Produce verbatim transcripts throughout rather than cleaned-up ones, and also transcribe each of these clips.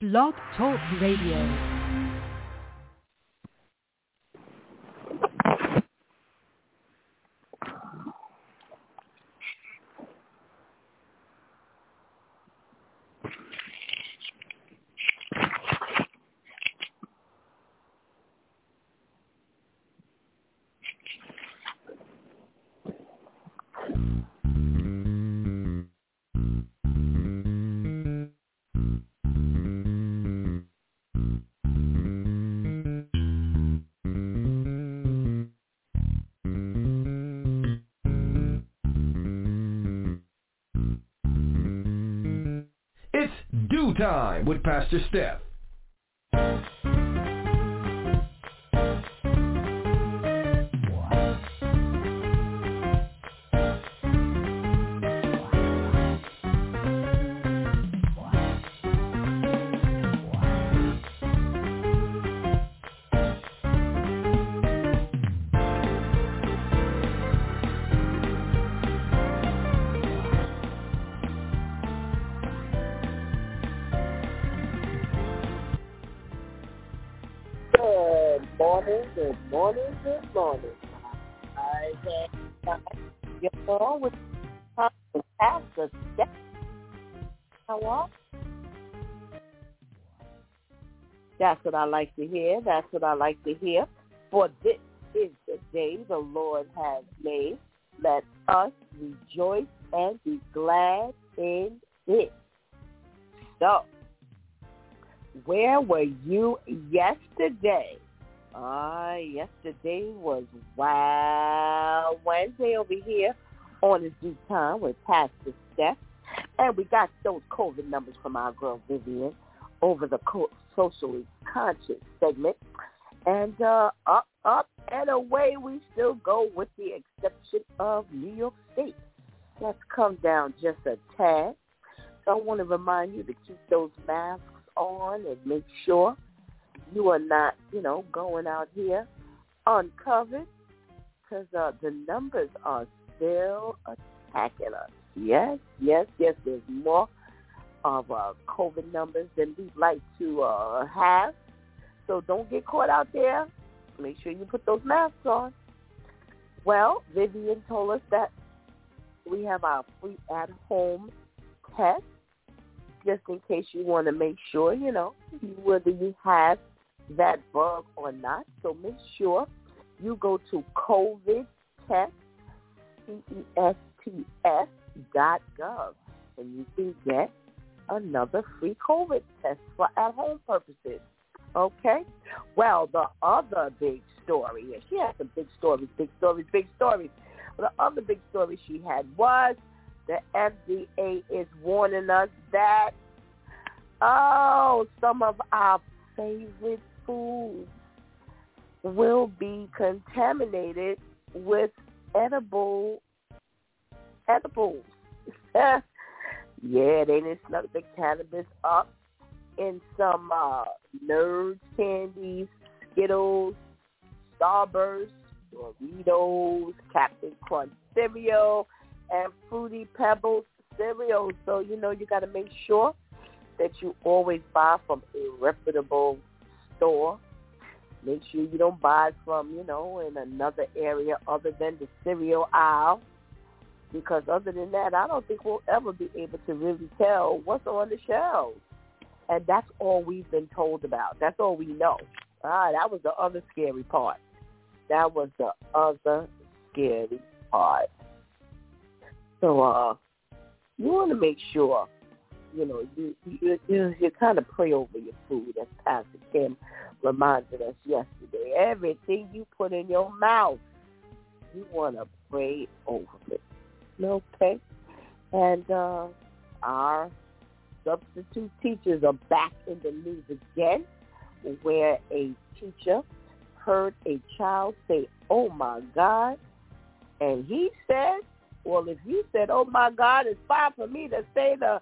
Blog Talk Radio. Time with Pastor Steph. Good morning, good morning. I had you know with Pastor Steph. How are? That's what I like to hear. That's what I like to hear. For this is the day the Lord has made. Let us rejoice and be glad in it. So, where were you yesterday? Uh, yesterday was Wow Wednesday over here on the Due Time with Pastor Steph. And we got those COVID numbers from our girl Vivian over the co- socially conscious segment. And uh, up, up, and away we still go with the exception of New York State. Let's come down just a tad. So I want to remind you to keep those masks on and make sure you are not, you know, going out here uncovered because uh, the numbers are still attacking us. Yes, yes, yes, there's more of uh, COVID numbers than we'd like to uh, have. So don't get caught out there. Make sure you put those masks on. Well, Vivian told us that we have our free at-home test just in case you want to make sure, you know, whether you have that bug or not. So make sure you go to COVID test, C E S T S dot gov, and you can get another free COVID test for at-home purposes. Okay? Well, the other big story, and she had some big stories, big stories, big stories. But the other big story she had was the F D A is warning us that, oh, some of our favorite foods will be contaminated with edible edibles. Yeah, they didn't snuck the cannabis up in some uh, Nerds candies, Skittles, Starburst, Doritos, Captain Crunch cereal, and Fruity Pebbles cereal. So, you know, you got to make sure that you always buy from a reputable store. Make sure you don't buy from, you know, in another area other than the cereal aisle. Because other than that, I don't think we'll ever be able to really tell what's on the shelves. And that's all we've been told about. That's all we know. Ah, that was the other scary part. That was the other scary part. So uh, you want to make sure, you know, you you, you, you kind of pray over your food, as Pastor Kim reminded us yesterday. Everything you put in your mouth, you want to pray over it. Okay? And uh, our substitute teachers are back in the news again, where a teacher heard a child say, "Oh, my God," and he said, well, if you said, "Oh, my God," it's fine for me to say the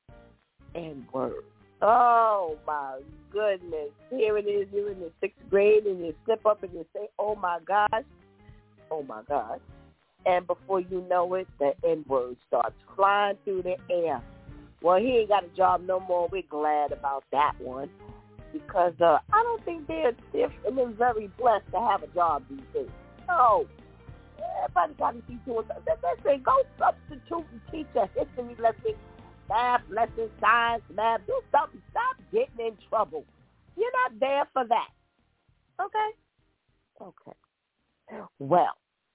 N-word. Oh, my goodness. Here it is. You're in the sixth grade, and you slip up and you say, "Oh, my gosh." Oh, my God. And before you know it, the N-word starts flying through the air. Well, he ain't got a job no more. We're glad about that one because uh, I don't think they're, they're feeling very blessed to have a job these days. No. Everybody got to be doing something. Listen, go substitute and teach a history lesson, math lesson, science, math. Do something. Stop getting in trouble. You're not there for that. Okay? Okay. Well,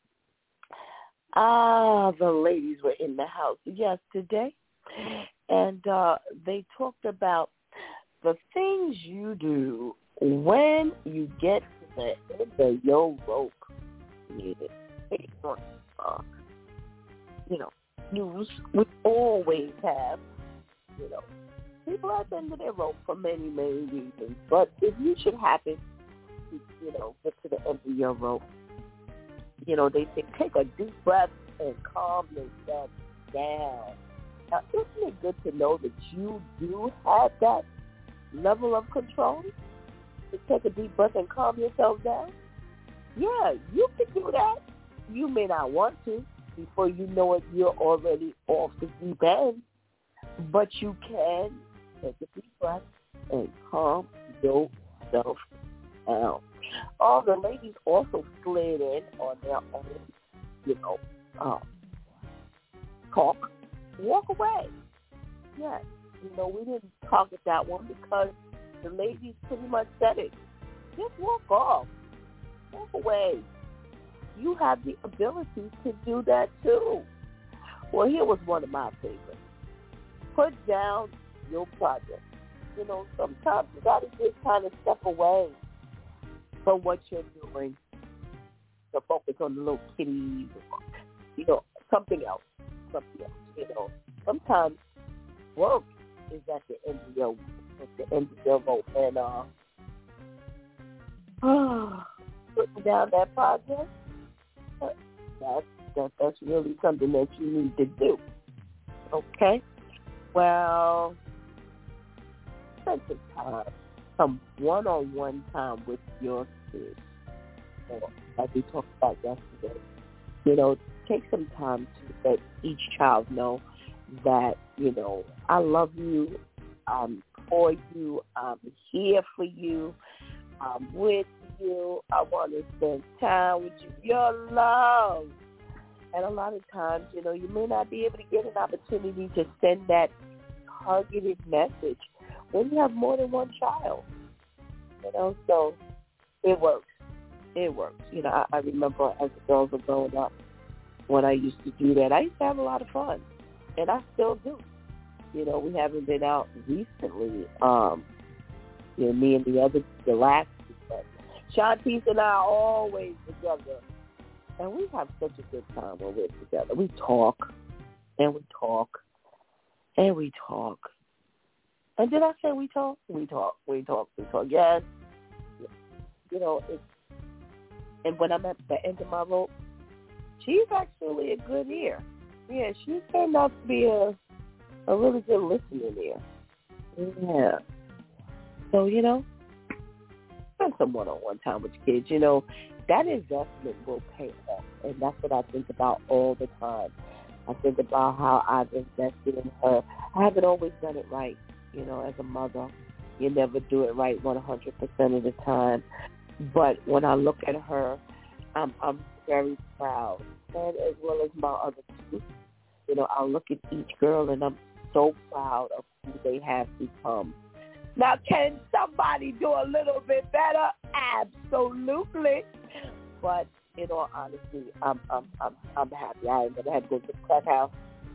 ah, the ladies were in the house yesterday, and uh, they talked about the things you do when you get to the end of your rope. Uh, you know, news we always have, you know, people at the end of their rope for many, many reasons. But if you should happen to, you know, get to the end of your rope, you know, they say take a deep breath and calm yourself down. Now, isn't it good to know that you do have that level of control to take a deep breath and calm yourself down? Yeah, you can do that. You may not want to. Before you know it, you're already off the deep end. But you can take a deep breath and calm yourself down. All the ladies also slid in on their own, you know, um, talk, walk away. Yes, you know, we didn't target that one because the ladies pretty much said it. Just walk off. Walk away. You have the ability to do that too. Well, here was one of my favorites. Put down your project. You know, sometimes you got to just kind of step away from what you're doing to focus on the little kitties, or, you know, something else. Something else. You know, sometimes work is at the end of your at the end of your rope, and uh, putting down that project. That's, that, that's really something that you need to do. Okay? Well, spend some time, some one-on-one time with your kids. You know, like we talked about yesterday. You know, take some time to let each child know that, you know, I love you, I'm for you, I'm here for you, I'm with you, I want to spend time with you, your love. And a lot of times, you know, you may not be able to get an opportunity to send that targeted message when you have more than one child. You know, so it works. It works. You know, I, I remember as the girls were growing up, when I used to do that, I used to have a lot of fun. And I still do. You know, we haven't been out recently. Um, you know, me and the other, the last but Shantice and I are always together. And we have such a good time when we're together. We talk, and we talk, and we talk. And did I say we talk? We talk, we talk, we talk. Yes. You know, it's, and when I'm at the end of my rope, she's actually a good ear. Yeah, she turned out to be a, a really good listening ear. Yeah. So, you know, spend some one-on-one time with your kids. You know, that investment will pay off, and that's what I think about all the time. I think about how I've invested in her. I haven't always done it right, you know, as a mother. You never do it right one hundred percent of the time. But when I look at her, I'm, I'm very proud, and as well as my other two. You know, I look at each girl, and I'm so proud of who they have become. Now, can somebody do a little bit better? Absolutely. But in all honesty, I'm I'm I'm I'm happy. I ain't never had to go to the crack house.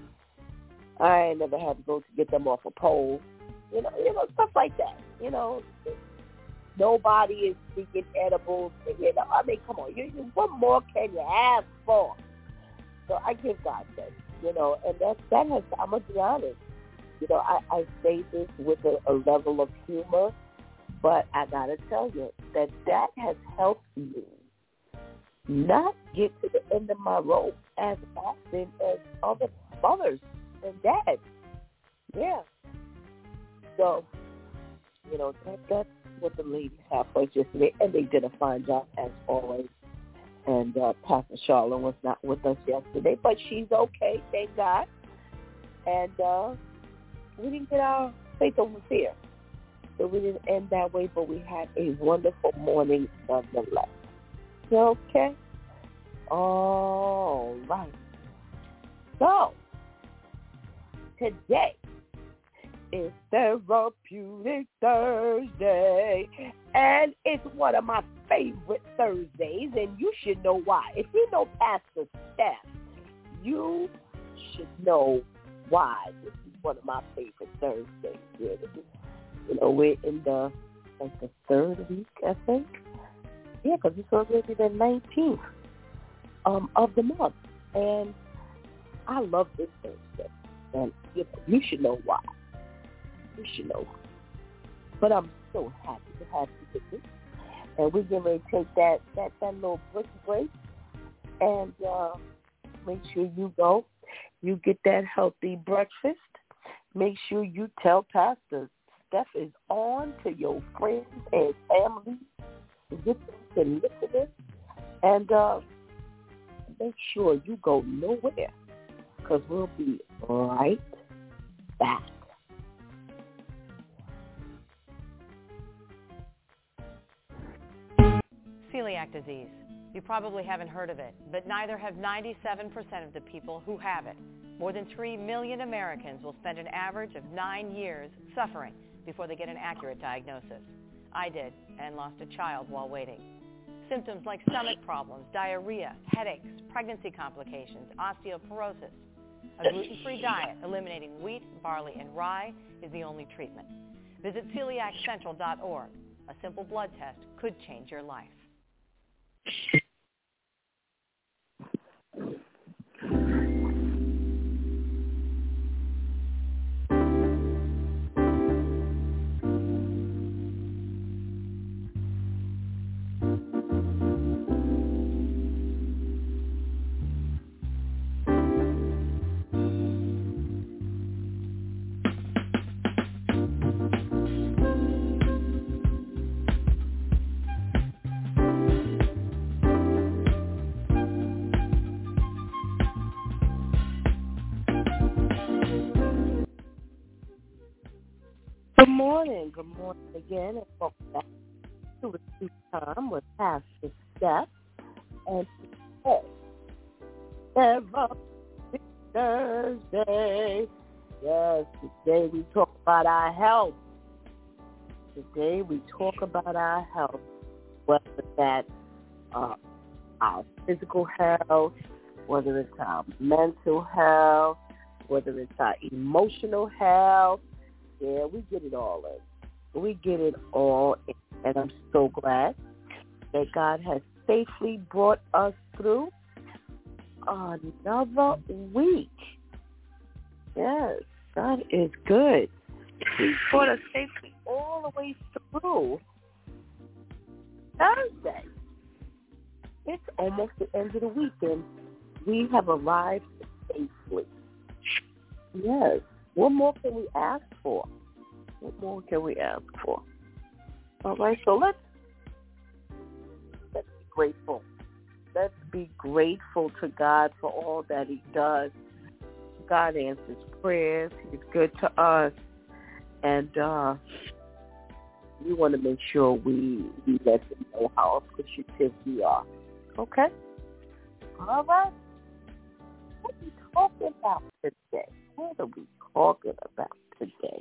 I ain't never had to go to get them off a pole. You know, you know, stuff like that. You know, nobody is speaking edibles. You know, I mean, come on, you, you, what more can you ask for? So I give God thanks. You know, and that that has. I'm gonna be honest. You know, I, I say this with a, a level of humor, but I gotta tell you that that has helped me not get to the end of my rope as often as other mothers and dads. Yeah. So, you know, that, that's what the ladies have for us yesterday, and they did a fine job as always. And uh, Pastor Charlotte was not with us yesterday, but she's okay, thank God. And uh, we didn't get our faith over fear. So we didn't end that way, but we had a wonderful morning nonetheless. Okay? All right. So, today is Therapeutic Thursday, and it's one of my favorite Thursdays, and you should know why. If you know Pastor Steph, you should know why this is one of my favorite Thursdays. Really. You know, we're in the like the third week, I think. Yeah, because it's already the nineteenth um, of the month, and I love this Thursday, and you know, you should know why. You should know why. But I'm so happy to have you with me, and we're going to take that that that little break break, and uh, make sure you go, you get that healthy breakfast. Make sure you tell Pastor Steph is on to your friends and family. Get them to listen, and uh, make sure you go nowhere, because we'll be right back. Celiac disease. You probably haven't heard of it, but neither have ninety-seven percent of the people who have it. More than three million Americans will spend an average of nine years suffering before they get an accurate diagnosis. I did, and lost a child while waiting. Symptoms like stomach problems, diarrhea, headaches, pregnancy complications, osteoporosis. A gluten-free diet eliminating wheat, barley, and rye is the only treatment. Visit celiac central dot org. A simple blood test could change your life. Good morning, good morning again, and welcome back to the Speak Time with Pastor Steph. And today, Therapeutic Thursday. Yes, today we talk about our health. Today we talk about our health, whether that's uh, our physical health, whether it's our mental health, whether it's our emotional health. Yeah, we get it all in. We get it all in. And I'm so glad that God has safely brought us through another week. Yes, God is good. He brought us safely all the way through Thursday. It's almost the end of the week, and we have arrived safely. Yes. What more can we ask for? What more can we ask for? All right, so let's let's be grateful. Let's be grateful to God for all that He does. God answers prayers. He's good to us, and uh, we want to make sure we we let Him know how appreciative we are. Okay. All right. What are we talking about today? What are we talking about today?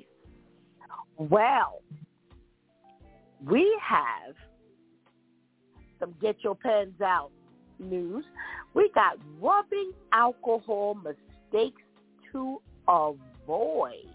Well, we have some get your pens out news. We got rubbing alcohol mistakes to avoid.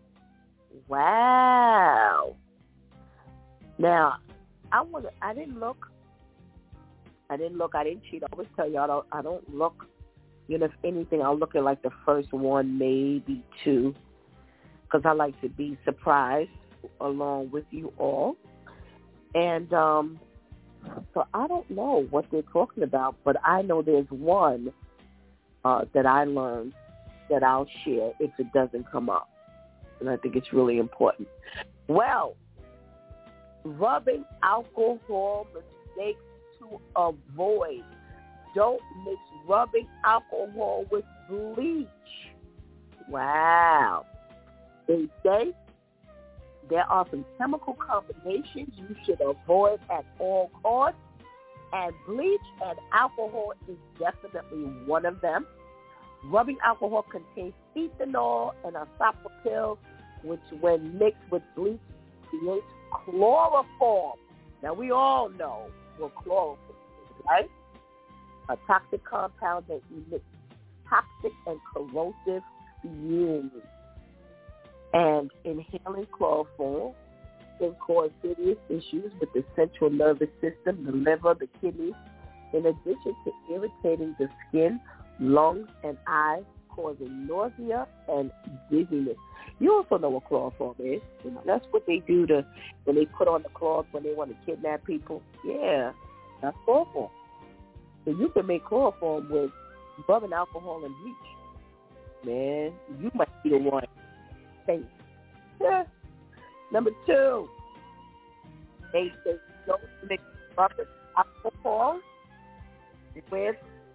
Wow. Now, I want to, I didn't look. I didn't look. I didn't cheat. I always tell you I don't, I don't look. You know, if anything, I'll look at like the first one, maybe two, because I like to be surprised along with you all. And um, so I don't know what they're talking about, but I know there's one uh, that I learned that I'll share if it doesn't come up. And I think it's really important. Well, rubbing alcohol mistakes to avoid. Don't mix rubbing alcohol with bleach. Wow. They say there are some chemical combinations you should avoid at all costs, and bleach and alcohol is definitely one of them. Rubbing alcohol contains ethanol and isopropyl, which when mixed with bleach creates chloroform. Now we all know what chloroform is, right? A toxic compound that emits toxic and corrosive fumes. And inhaling chloroform can cause serious issues with the central nervous system, the liver, the kidneys, in addition to irritating the skin, lungs, and eyes, causing nausea and dizziness. You also know what chloroform is. You know, that's what they do to when they put on the cloth when they want to kidnap people. Yeah, that's chloroform. So you can make chloroform with rubbing alcohol and bleach. Man, you might be the one. Thanks. Yeah. Number two, they say don't mix rubbing alcohol with,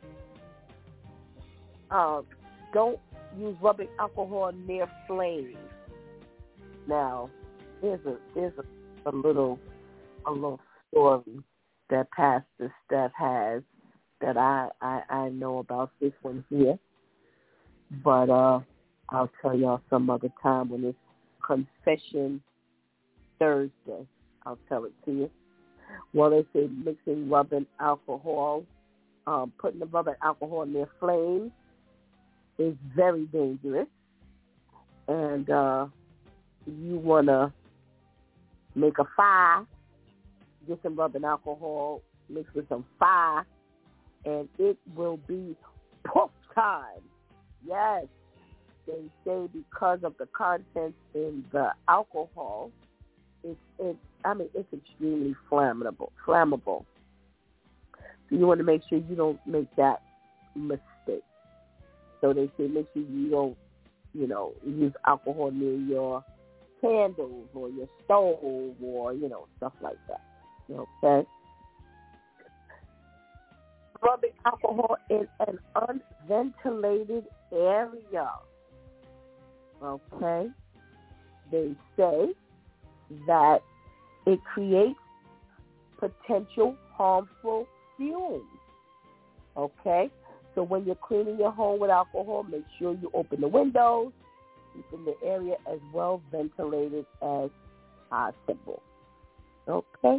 um, don't use rubbing alcohol near flames. Now, there's a there's a, a little a little story that Pastor Steph has that I, I, I know about this one here. But uh, I'll tell y'all some other time when it's Confession Thursday. I'll tell it to you. Well, they say mixing rubbing alcohol, um, putting the rubbing alcohol near flames is very dangerous. And uh, you want to make a fire, get some rubbing alcohol, mix with some fire, and it will be poof time. Yes, they say because of the contents in the alcohol, it's, it's I mean, it's extremely flammable. Flammable. So you want to make sure you don't make that mistake. So they say make sure you don't, you know, use alcohol near your candles or your stove or, you know, stuff like that. Okay? Rubbing alcohol in an unventilated area. Okay? They say that it creates potential harmful fumes. Okay? So when you're cleaning your home with alcohol, make sure you open the windows, keeping the area as well ventilated as possible. Okay?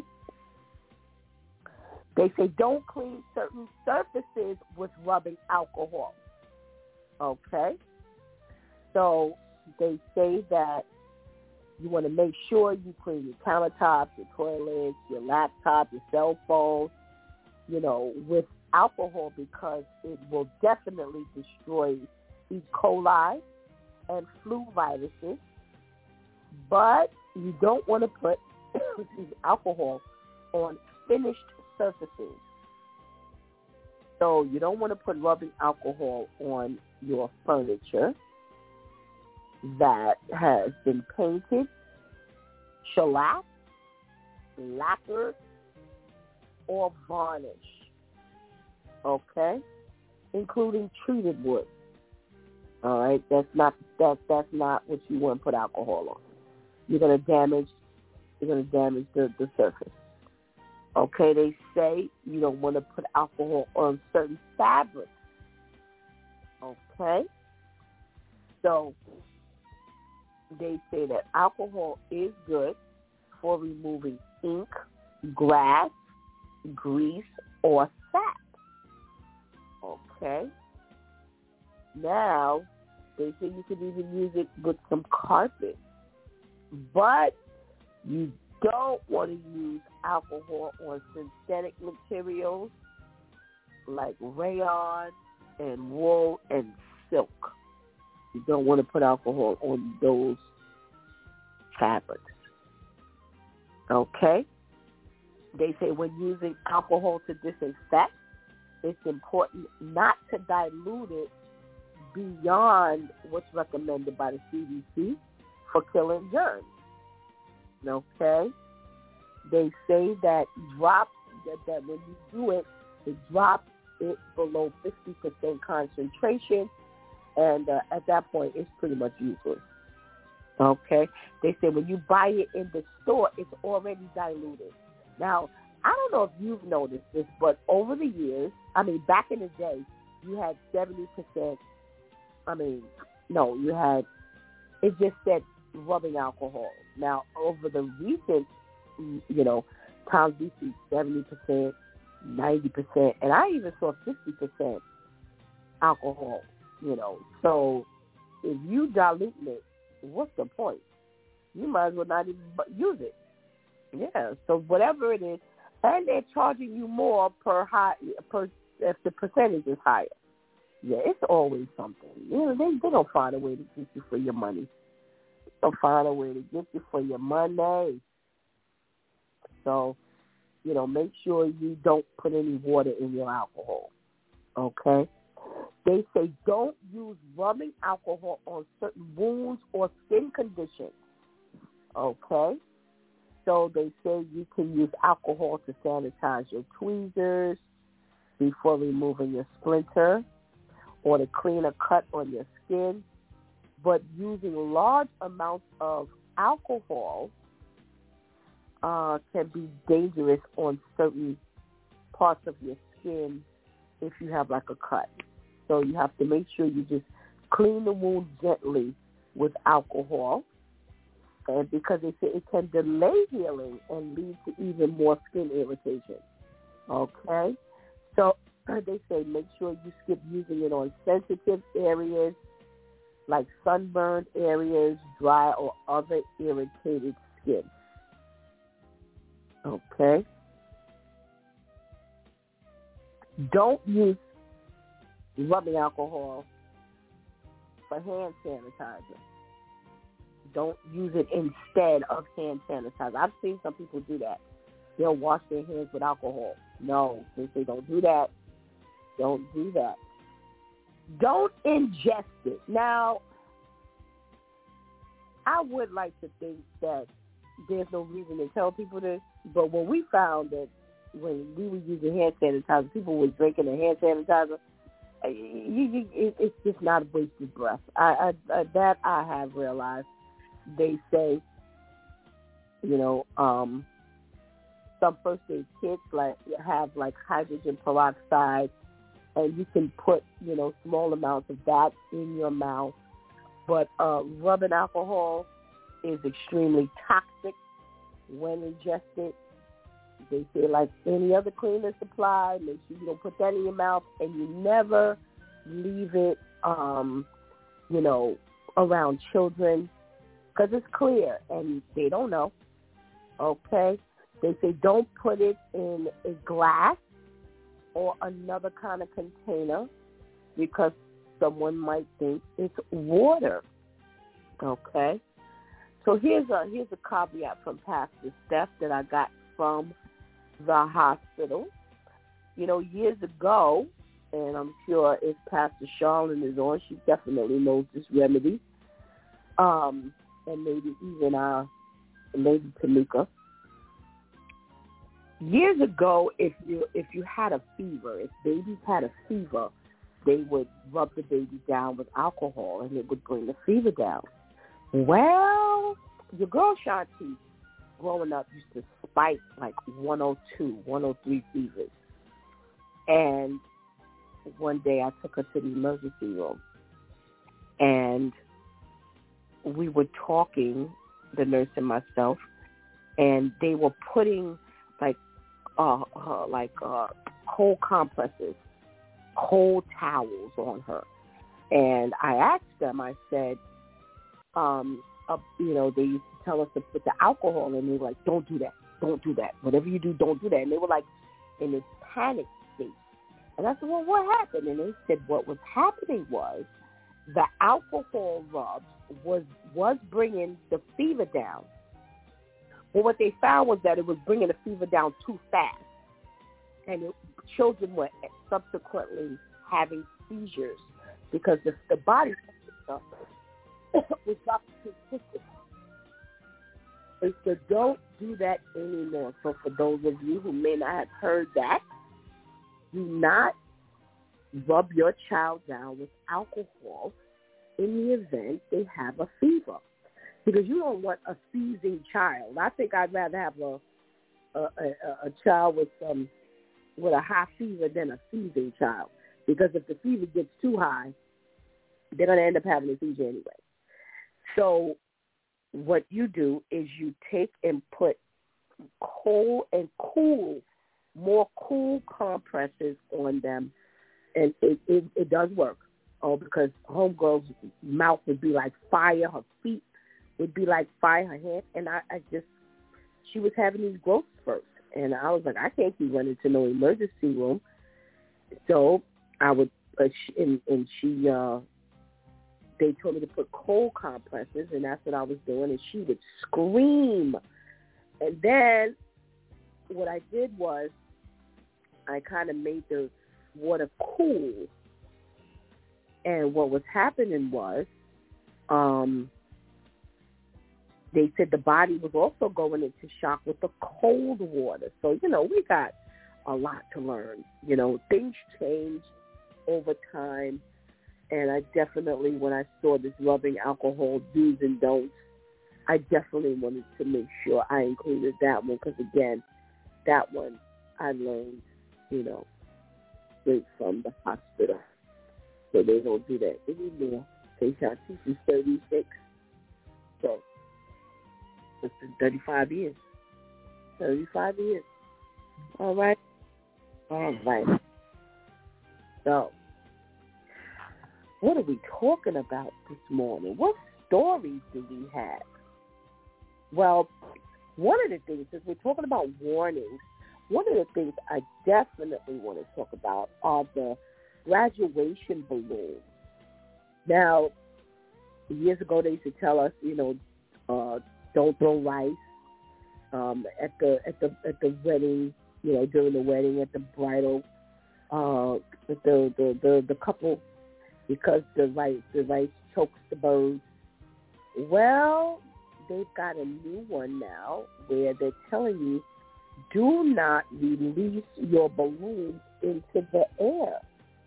They say don't clean certain surfaces with rubbing alcohol. Okay? So they say that you want to make sure you clean your countertops, your toilets, your laptop, your cell phone, you know, with alcohol because it will definitely destroy E. coli and flu viruses. But you don't want to put alcohol on finished surfaces. So you don't want to put rubbing alcohol on your furniture that has been painted, shellacked, lacquered, or varnished. Okay? Including treated wood. All right? That's not that that's not what you want to put alcohol on. You're gonna damage you're gonna damage the, the surface. Okay, they say you don't want to put alcohol on certain fabrics. Okay? So they say that alcohol is good for removing ink, grass, grease, or sap. Okay? Now, they say you could even use it with some carpet. But you don't want to use alcohol on synthetic materials like rayon and wool and silk. You don't want to put alcohol on those fabrics. Okay? They say when using alcohol to disinfect, it's important not to dilute it beyond what's recommended by the C D C for killing germs. Okay? They say that drop that, that when you do it, it drops it below fifty percent concentration, and uh, at that point, it's pretty much useless. Okay? They say when you buy it in the store, it's already diluted. Now, I don't know if you've noticed this, but over the years, I mean, back in the day, you had seventy percent, I mean, no, you had, it just said rubbing alcohol. Now, over the recent, you know, times we see seventy percent, ninety percent, and I even saw fifty percent alcohol, you know. So if you dilute it, what's the point? You might as well not even use it. Yeah, so whatever it is, and they're charging you more per high per if the percentage is higher. Yeah, it's always something. You know, they they don't find a way to get you for your money. They'll find a way to get you for your money. So, you know, make sure you don't put any water in your alcohol. Okay? They say don't use rubbing alcohol on certain wounds or skin conditions. Okay? So they say you can use alcohol to sanitize your tweezers before removing your splinter or to clean a cut on your skin. But using large amounts of alcohol uh, can be dangerous on certain parts of your skin if you have like a cut. So you have to make sure you just clean the wound gently with alcohol. And because they say it can delay healing and lead to even more skin irritation. Okay? So they say make sure you skip using it on sensitive areas like sunburned areas, dry or other irritated skin. Okay? Don't use rubbing alcohol for hand sanitizer. Don't use it instead of hand sanitizer. I've seen some people do that. They'll wash their hands with alcohol. No, they say don't do that. Don't do that. Don't ingest it. Now, I would like to think that there's no reason to tell people this, but when we found that when we were using hand sanitizer, people were drinking the hand sanitizer, you, you, it, it's just not a wasted breath. I, I, I, that I have realized. They say, you know, um, some first aid kits like have like hydrogen peroxide, and you can put, you know, small amounts of that in your mouth. But uh, rubbing alcohol is extremely toxic when ingested. They say like any other cleaner supply, make sure you don't put that in your mouth, and you never leave it, um, you know, around children. Because it's clear, and they don't know, okay? They say don't put it in a glass or another kind of container because someone might think it's water, okay? So here's a here's a caveat from Pastor Steph that I got from the hospital. You know, years ago, and I'm sure if Pastor Charlene is on, she definitely knows this remedy. Um... and maybe even uh, maybe Tamika. Years ago, if you if you had a fever, if babies had a fever, they would rub the baby down with alcohol, and it would bring the fever down. Well, your girl Shanti, growing up, used to spike like one oh two, one oh three fevers. And one day I took her to the emergency room, and we were talking, the nurse and myself, and they were putting like uh, uh like uh cold compresses, cold towels on her. And I asked them, I said, um, uh, you know, they used to tell us to put the alcohol, and they were like, don't do that, don't do that. Whatever you do, don't do that. And they were like in this panic state. And I said, well, what happened? And they said what was happening was the alcohol rubs was was bringing the fever down. But what they found was that it was bringing the fever down too fast. And it, children were subsequently having seizures because the, the body temperature was dropping too quickly. They said, don't do that anymore. So for those of you who may not have heard that, do not rub your child down with alcohol in the event they have a fever. because you don't want a seizing child. I think I'd rather have a a, a, a child with some with a high fever than a seizing child, because if the fever gets too high, they're going to end up having a seizure anyway. So what you do is you take and put cold and cool, more cool compresses on them, and it, it, it does work. Oh, because homegirl's mouth would be like fire, her feet would be like fire, her head, and I, I just, she was having these growth spurts, and I was like, I can't keep running to no emergency room. So I would, uh, she, and, and she, uh, they told me to put cold compresses, and that's what I was doing, and she would scream. And then what I did was I kind of made the water cool, and what was happening was um, they said the body was also going into shock with the cold water. So, you know, we got a lot to learn. You know, things change over time. And I definitely, when I saw this rubbing alcohol do's and don'ts, I definitely wanted to make sure I included that one, because, again, that one I learned, you know, straight from the hospital. So they don't do that anymore. They shot teach you thirty-six. So it's been thirty-five years. thirty-five years. All right. All right. So what are we talking about this morning? What stories do we have? Well, one of the things is we're talking about warnings. One of the things I definitely want to talk about are the graduation balloons. Now, years ago they used to tell us, you know, uh, don't throw rice um, at the at the at the wedding, you know, during the wedding, at the bridal, uh, with the, the, the, the couple, because the rice the rice chokes the birds. Well, they've got a new one now where they're telling you, do not release your balloons into the air.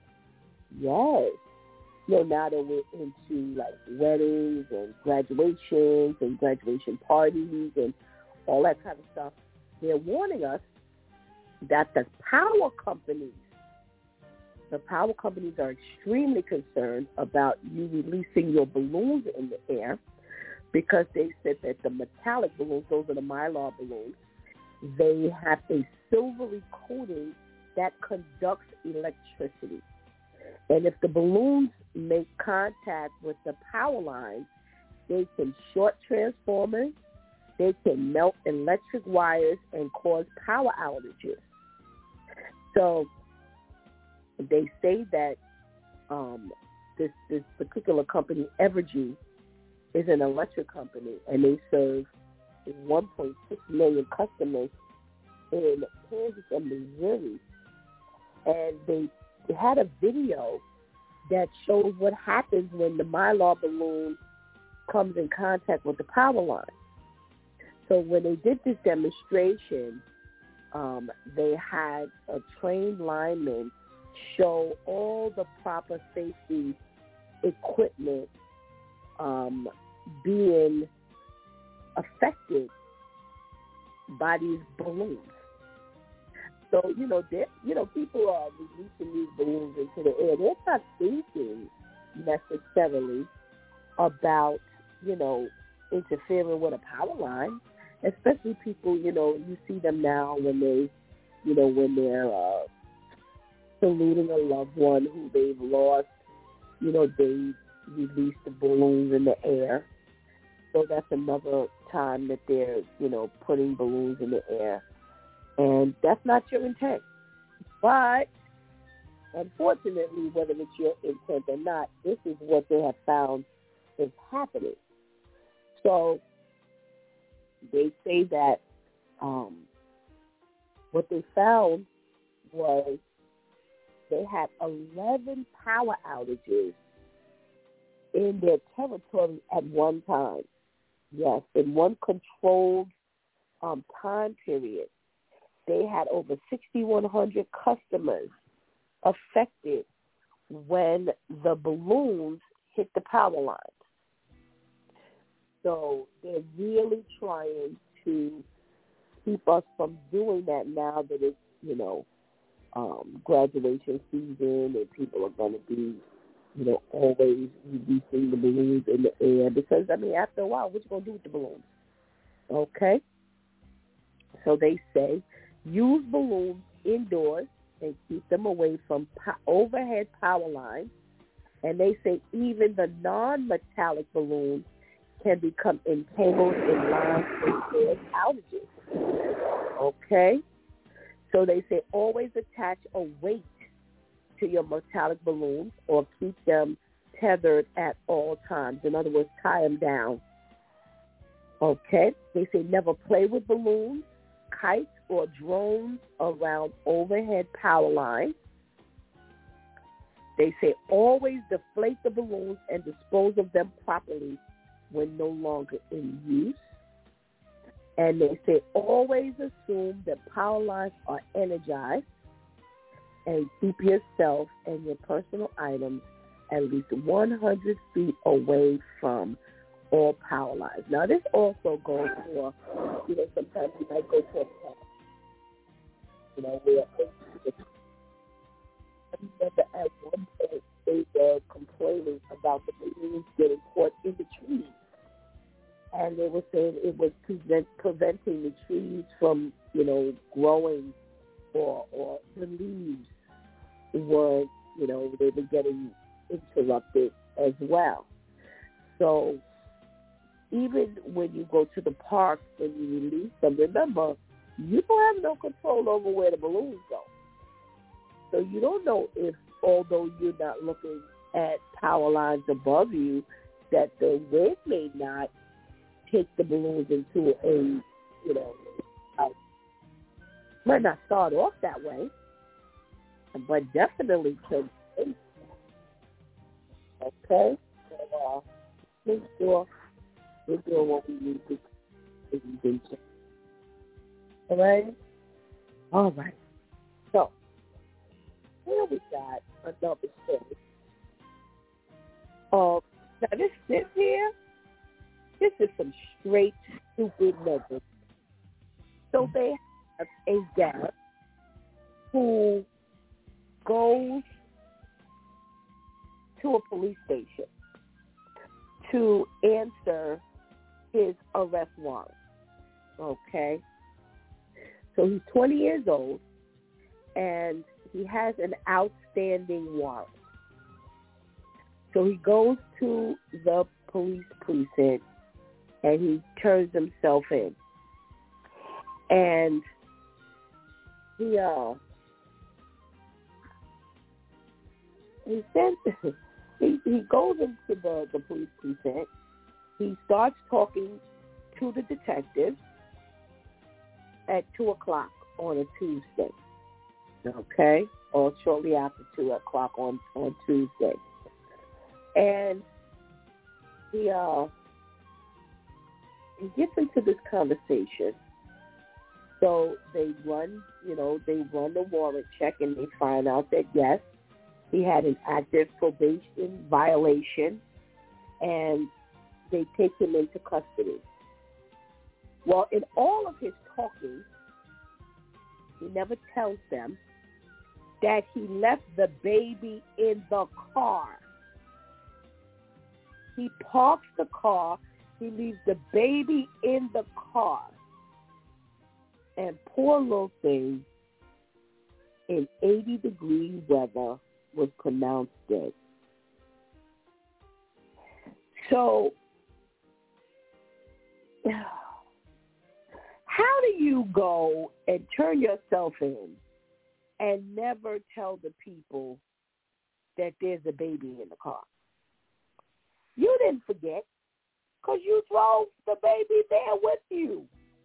Yes. You know, now that we're into like weddings and graduations and graduation parties and all that kind of stuff, they're warning us that the power companies, the power companies are extremely concerned about you releasing your balloons in the air, because they said that the metallic balloons, those are the Mylar balloons, they have a silvery coating that conducts electricity. And if the balloons make contact with the power lines, they can short transformers, they can melt electric wires and cause power outages. So they say that um, this, this particular company, Evergy, is an electric company, and they serve one point six million customers in Kansas and Missouri. And they had a video that shows what happens when the Mylar balloon comes in contact with the power line. So when they did this demonstration, um, they had a trained lineman show all the proper safety equipment um, being affected by these balloons. So, you know, you know, people are releasing these balloons into the air. They're not thinking necessarily about, you know, interfering with a power line, especially people, you know, you see them now when they, you know, when they're uh, saluting a loved one who they've lost, you know, they release the balloons in the air. So that's another time that they're, you know, putting balloons in the air. And that's not your intent. But, unfortunately, whether it's your intent or not, this is what they have found is happening. So they say that um, what they found was they had eleven power outages in their territory at one time. Yes, in one controlled um, time period. They had over six thousand one hundred customers affected when the balloons hit the power lines. So they're really trying to keep us from doing that now that it's, you know, um, graduation season and people are going to be, you know, always releasing the balloons in the air because, I mean, after a while, what you going to do with the balloons? Okay? So they say use balloons indoors and keep them away from po- overhead power lines. And they say even the non-metallic balloons can become entangled in lines and cause outages. Okay? So they say always attach a weight to your metallic balloons or keep them tethered at all times. In other words, tie them down. Okay? They say never play with balloons, kites, or drones around overhead power lines. They say always deflate the balloons and dispose of them properly when no longer in use. And they say always assume that power lines are energized and keep yourself and your personal items at least one hundred feet away from all power lines. Now, this also goes for, you know, sometimes you might go to a park, you know, where I remember at one point they were complaining about the balloons getting caught in the trees. And they were saying it was prevent, preventing the trees from, you know, growing or, or the leaves were, you know, they were getting interrupted as well. So even when you go to the park and you release them, remember, you don't have no control over where the balloons go. So you don't know if, although you're not looking at power lines above you, that the wind may not take the balloons into a, you know, uh, might not start off that way, but definitely could. Okay? So, uh, make sure we're doing what we need to do. All right? All right. So, here we got another story. Uh, now, this, this here, this is some straight, stupid nuggets. So they have a guy who goes to a police station to answer his arrest warrant. Okay? So he's twenty years old, and he has an outstanding warrant. So he goes to the police precinct, and he turns himself in. And he, uh, he sends, he, he goes into the, the police precinct. He starts talking to the detective at two o'clock on a Tuesday. Okay? Or shortly after two o'clock on, on Tuesday. And he, uh, he gets into this conversation. So they run, you know, they run the warrant check, and they find out that, yes, he had an active probation violation, and they take him into custody. Well, in all of his talking, he never tells them that he left the baby in the car. He parks the car. He leaves the baby in the car. And poor little thing, in eighty-degree weather, was pronounced dead. So, how do you go and turn yourself in and never tell the people that there's a baby in the car? You didn't forget, because you drove the baby there with you.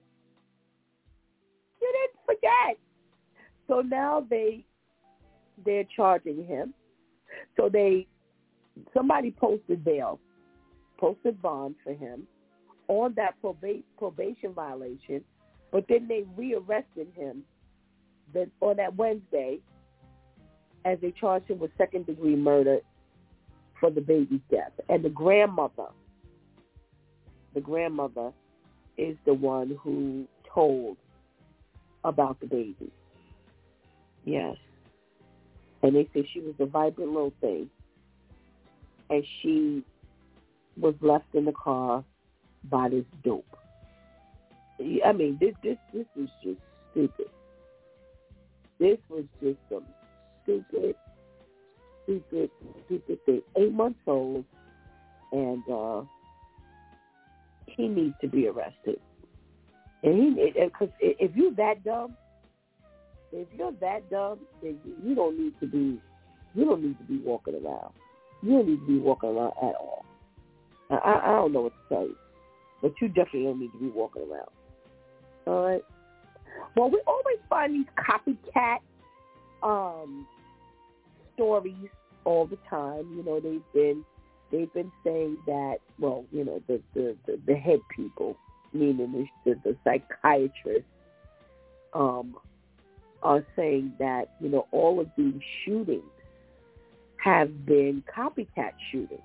You didn't forget. So now they, they're charging him. So they, somebody posted bail, posted bond for him on that proba- probation violation, but then they rearrested him then on that Wednesday as they charged him with second-degree murder for the baby's death. And the grandmother, the grandmother, is the one who told about the baby. Yes. And they say she was a vibrant little thing. And she was left in the car by this dope. I mean, this this this was just stupid. This was just some stupid, stupid, stupid thing. Eight months old, and uh, he needs to be arrested. And he, because if you're that dumb, if you're that dumb, then you don't need to be, you don't need to be walking around. You don't need to be walking around at all. I, I don't know what to tell you, but you definitely don't need to be walking around. All right. Well, we always find these copycat um, stories all the time. You know, they've been they've been saying that. Well, you know, the the, the, the head people, meaning the the, the psychiatrists, um, are saying that, you know, all of these shootings have been copycat shootings.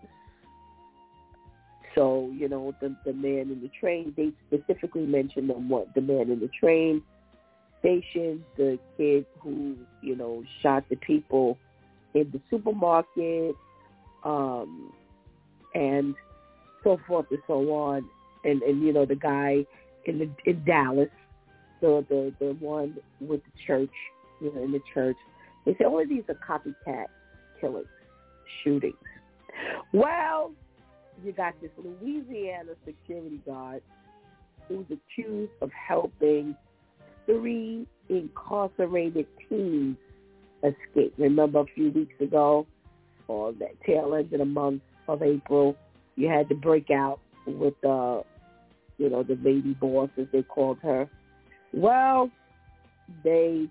So, you know, the the man in the train, they specifically mentioned them, what, the man in the train station, the kid who, you know, shot the people in the supermarket, um, and so forth and so on. And, and you know, the guy in the in Dallas, the, the, the one with the church, you know, in the church. They say all of these are copycat killings, shootings. Well, you got this Louisiana security guard who's accused of helping three incarcerated teens escape. Remember a few weeks ago, or that tail end of the month of April, you had to break out with, uh, you know, the lady boss, as they called her. Well, they,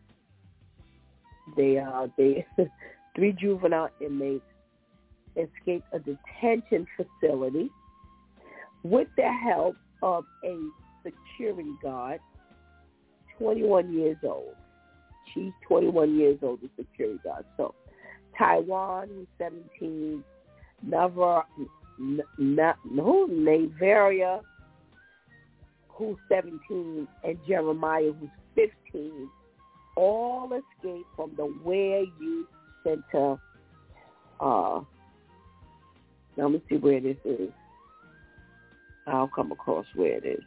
they, uh, they, three juvenile inmates escaped a detention facility with the help of a security guard, twenty-one years old. She's twenty-one years old, the security guard. So, Taiwan, who's seventeen, Navar, N- N- who, Navaria, who's seventeen, and Jeremiah, who's fifteen, all escaped from the Ware Youth Center. Uh, now, let me see where this is. I'll come across where it is.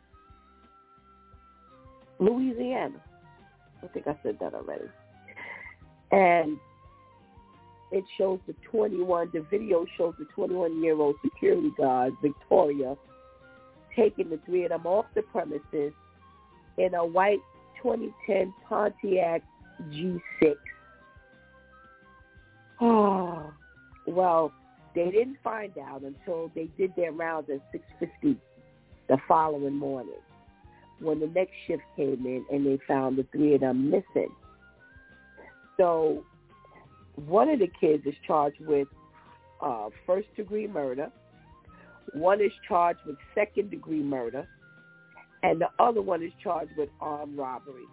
Louisiana. I think I said that already. And it shows the twenty-one, the video shows the twenty-one-year-old security guard, Victoria, taking the three of them off the premises in a white twenty ten Pontiac G six. Oh, well, they didn't find out until they did their rounds at six fifty the following morning, when the next shift came in and they found the three of them missing. So one of the kids is charged with uh, first-degree murder. One is charged with second-degree murder. And the other one is charged with armed robbery.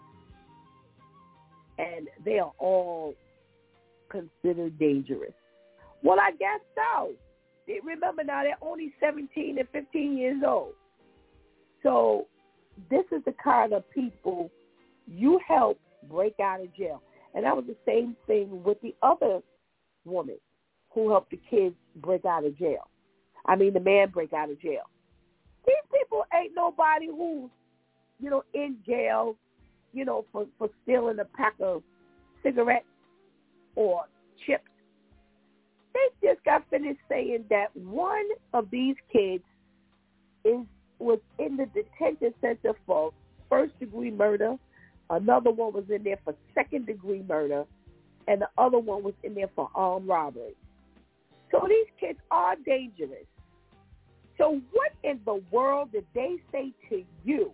And they are all considered dangerous. Well, I guess so. Remember now, they're only seventeen and fifteen years old. So this is the kind of people you help break out of jail. And that was the same thing with the other woman who helped the kids break out of jail. I mean, the man break out of jail. These people ain't nobody who's, you know, in jail, you know, for, for stealing a pack of cigarettes or chips. They just got finished saying that one of these kids is was in the detention center for first-degree murder. Another one was in there for second-degree murder. And the other one was in there for armed robbery. So these kids are dangerous. So what in the world did they say to you,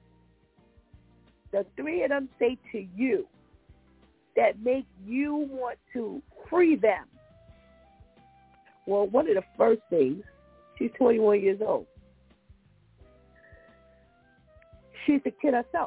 the three of them say to you, that make you want to free them? Well, one of the first things, she's twenty-one years old. She's a kid herself.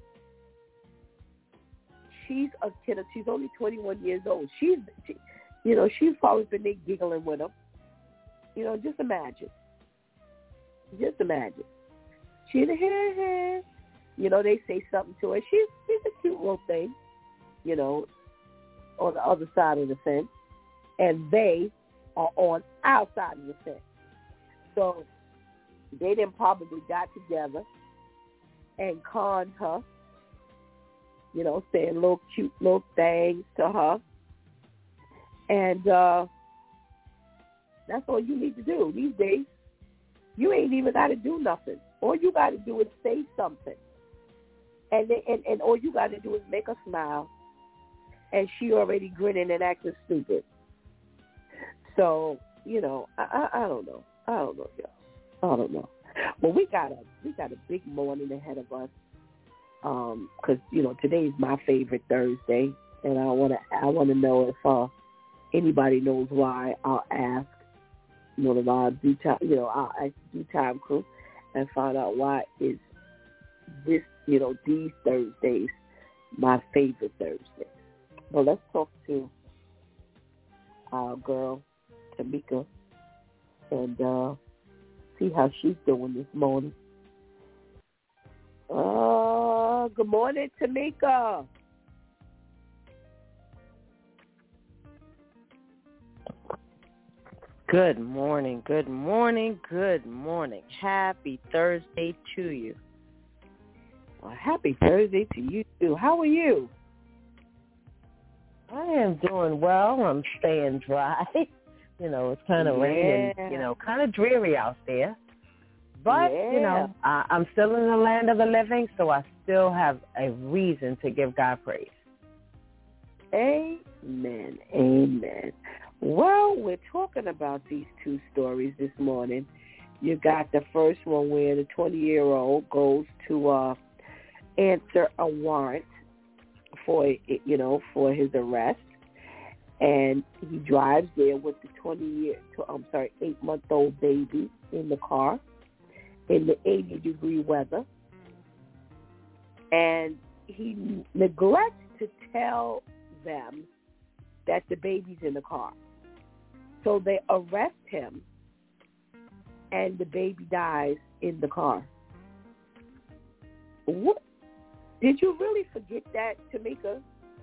She's a kid. She's only twenty-one years old. She's, she, you know, she's probably been there giggling with them. You know, just imagine. Just imagine. She's a hair, hair. You know, they say something to her. She's, she's a cute little thing, you know, on the other side of the fence. And they are on our side of the fence. So they then probably got together and conned her, you know, saying little cute little things to her. And uh, that's all you need to do these days. You ain't even got to do nothing. All you got to do is say something. And, they, and and all you got to do is make her smile. And she already grinning and acting stupid. So, you know, I, I, I don't know. I don't know, y'all. I don't know. Well, we got a we got a big morning ahead of us. Um, 'cause you know today's my favorite Thursday, and I wanna I wanna know if uh, anybody knows why. I'll ask. You know, the uh, due time. You know, I'll ask Due Time Crew and find out why is this. You know, these Thursdays my favorite Thursdays. Well, let's talk to our girl Tamika and uh, see how she's doing this morning. Uh, good morning, Tamika. Good morning, good morning, good morning. Happy Thursday to you. Well, happy Thursday to you, too. How are you? I am doing well. I'm staying dry. You know, it's kind of yeah. raining, you know, kind of dreary out there. But, yeah. you know, I, I'm still in the land of the living, so I still have a reason to give God praise. Amen. Amen. Well, we're talking about these two stories this morning. You got the first one where the twenty-year-old goes to uh, answer a warrant for, you know, for his arrest. And he drives there with the twenty-year, I'm sorry, eight-month-old baby in the car in the eighty-degree weather. And he neglects to tell them that the baby's in the car. So they arrest him, and the baby dies in the car. What? Did you really forget that, Tamika?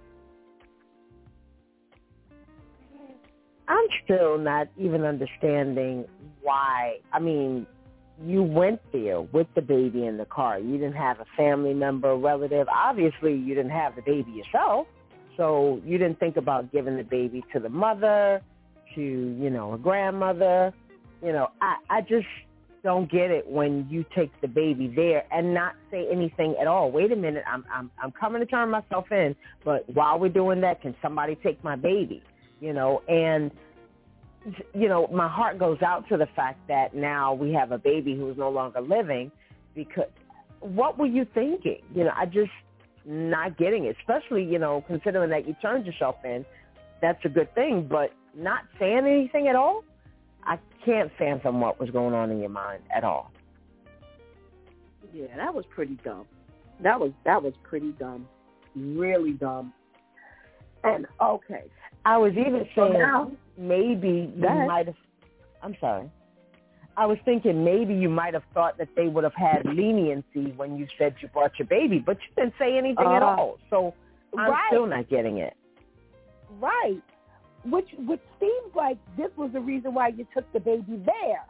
I'm still not even understanding why. I mean, you went there with the baby in the car. You didn't have a family member, a relative. Obviously, you didn't have the baby yourself. So you didn't think about giving the baby to the mother, to, you know, a grandmother. You know, I, I just don't get it when you take the baby there and not say anything at all. Wait a minute, I'm I'm I'm coming to turn myself in, but while we're doing that, can somebody take my baby? You know, and, you know, my heart goes out to the fact that now we have a baby who is no longer living, because what were you thinking? You know, I just not getting it, especially, you know, considering that you turned yourself in. That's a good thing, but not saying anything at all, I can't fathom what was going on in your mind at all. Yeah, that was pretty dumb. That was that was pretty dumb. Really dumb. And, okay. I was even saying now, maybe you might have, I'm sorry. I was thinking maybe you might have thought that they would have had leniency when you said you brought your baby, but you didn't say anything uh, at all. So I'm right. still not getting it. Right. Which which seems like this was the reason why you took the baby there.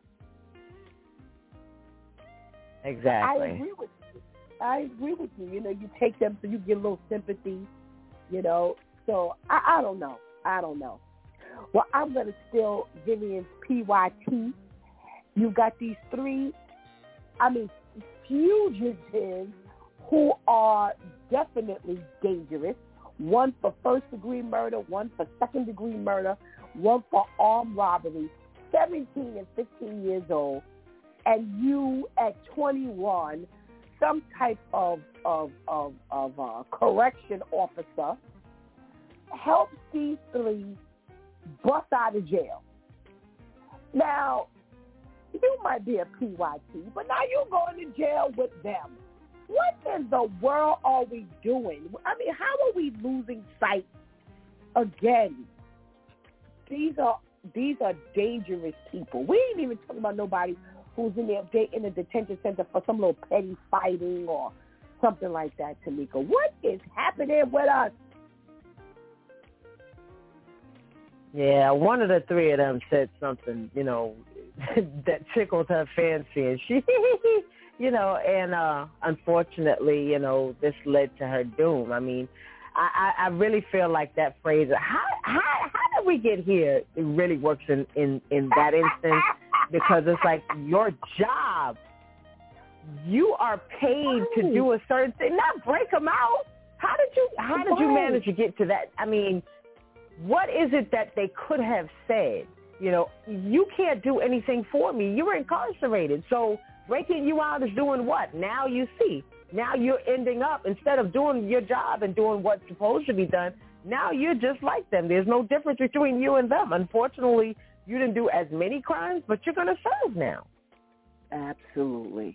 Exactly. I agree with you. I agree with you. You know, you take them so you get a little sympathy, you know. So I, I don't know. I don't know. Well, I'm going to steal Vivian's P Y T. You've got these three, I mean, fugitives who are definitely dangerous. One for first-degree murder, one for second-degree murder, one for armed robbery, seventeen and fifteen years old, and you at twenty-one, some type of of of, of uh, correction officer, helps these three bust out of jail. Now, you might be a P Y T, but now you're going to jail with them. What in the world are we doing? I mean, how are we losing sight again? These are these are dangerous people. We ain't even talking about nobody who's in there in a detention center for some little petty fighting or something like that, Tamika. What is happening with us? Yeah, one of the three of them said something, you know, that tickled her fancy, and she, you know, and uh, unfortunately, you know, this led to her doom. I mean, I, I, I really feel like that phrase, how, how, how did we get here? It really works in, in, in that instance, because it's like your job. You are paid to do a certain thing, not break them out. How did you How did you manage to get to that? I mean, what is it that they could have said? You know, you can't do anything for me. You were incarcerated. So breaking you out is doing what? Now you see. Now you're ending up, instead of doing your job and doing what's supposed to be done, now you're just like them. There's no difference between you and them. Unfortunately, you didn't do as many crimes, but you're going to serve now. Absolutely.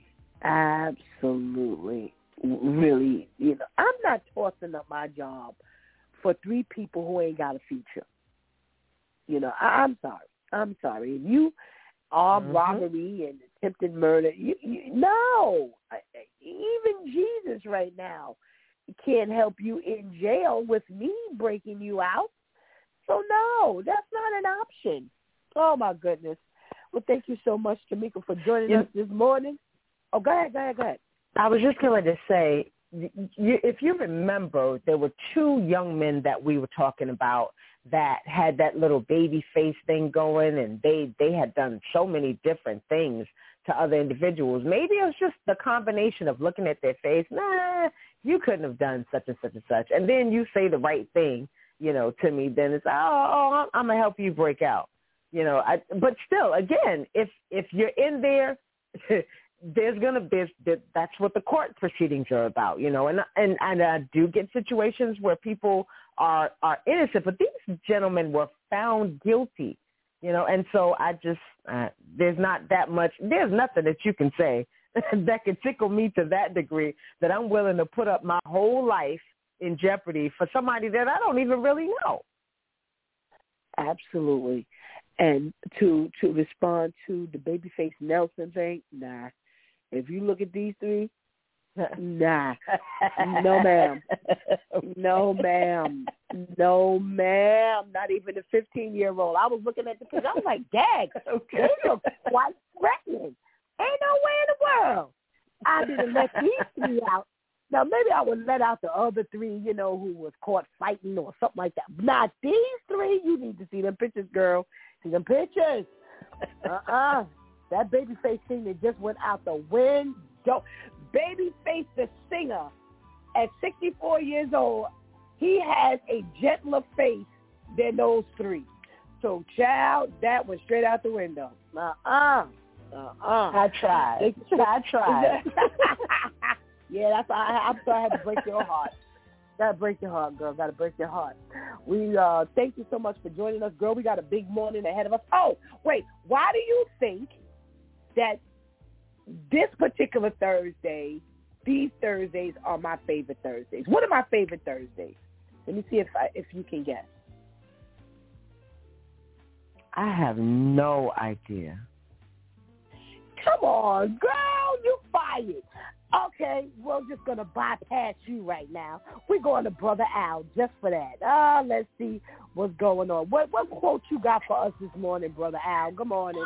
Absolutely. Really, you know, I'm not tossing up my job for three people who ain't got a future. You know, I, I'm sorry. I'm sorry. If you armed mm-hmm. robbery and attempted murder, you, you, no. I, even Jesus right now can't help you in jail with me breaking you out. So, no, that's not an option. Oh, my goodness. Well, thank you so much, Tamika, for joining yeah. us this morning. Oh, go ahead, go ahead, go ahead. I was just going to say, you, if you remember, there were two young men that we were talking about that had that little baby face thing going, and they, they had done so many different things to other individuals. Maybe it was just the combination of looking at their face, nah, you couldn't have done such and such and such. And then you say the right thing, you know, to me, then it's, oh, oh I'm going to help you break out. You know, I, but still, again, if if you're in there, there's gonna there's that's what the court proceedings are about, you know. And and and I do get situations where people are are innocent, but these gentlemen were found guilty, you know. And so I just uh, there's not that much. There's nothing that you can say that can tickle me to that degree that I'm willing to put up my whole life in jeopardy for somebody that I don't even really know. Absolutely. And to to respond to the Babyface Nelson thing, nah. If you look at these three, nah. No, ma'am. No, ma'am. No, ma'am. Not even a fifteen-year-old. I was looking at the picture. I was like, dang, okay. They look quite threatening. Ain't no way in the world I didn't let these three out. Now, maybe I would let out the other three, you know, who was caught fighting or something like that. Not these three. You need to see them pictures, girl. See them pictures. Uh-uh. That Babyface thing that just went out the window. Babyface the singer, at sixty-four years old, he has a gentler face than those three. So, child, that went straight out the window. Uh-uh. Uh-uh. I tried. I tried. Yeah, that's I, I'm sorry I had to break your heart. Gotta break your heart, girl. Gotta break your heart. We uh, thank you so much for joining us, girl. We got a big morning ahead of us. Oh, wait. Why do you think that this particular Thursday, these Thursdays are my favorite Thursdays? What are my favorite Thursdays? Let me see if I, if you can guess. I have no idea. Come on, girl. You fired. Okay, we're just going to bypass you right now. We're going to Brother Al just for that. Uh, let's see what's going on. What what quote you got for us this morning, Brother Al? Good morning.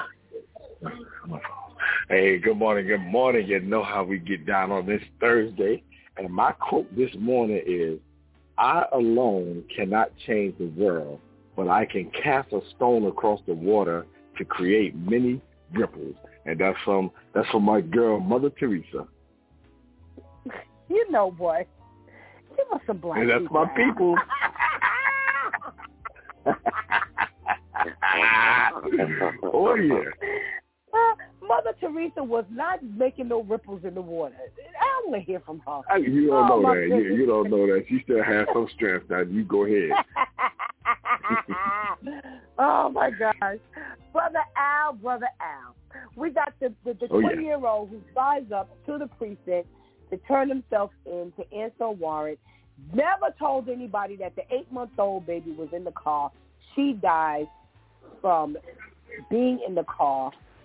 Hey, good morning, good morning. You know how we get down on this Thursday. And my quote this morning is, I alone cannot change the world, but I can cast a stone across the water to create many ripples. And that's from, that's from my girl, Mother Teresa. You know, boy. Give us some black and that's people. My people. Oh, yeah. Uh, Mother Teresa was not making no ripples in the water. I want to hear from her. I, you don't oh, know that. You, you don't know that. She still has some strength. Now, you go ahead. Oh, my gosh. Brother Al, Brother Al. We got the, the, the oh, twenty-year-old yeah. who flies up to the precinct to turn himself in to answer a warrant. Never told anybody that the eight-month-old baby was in the car. She died from being in the car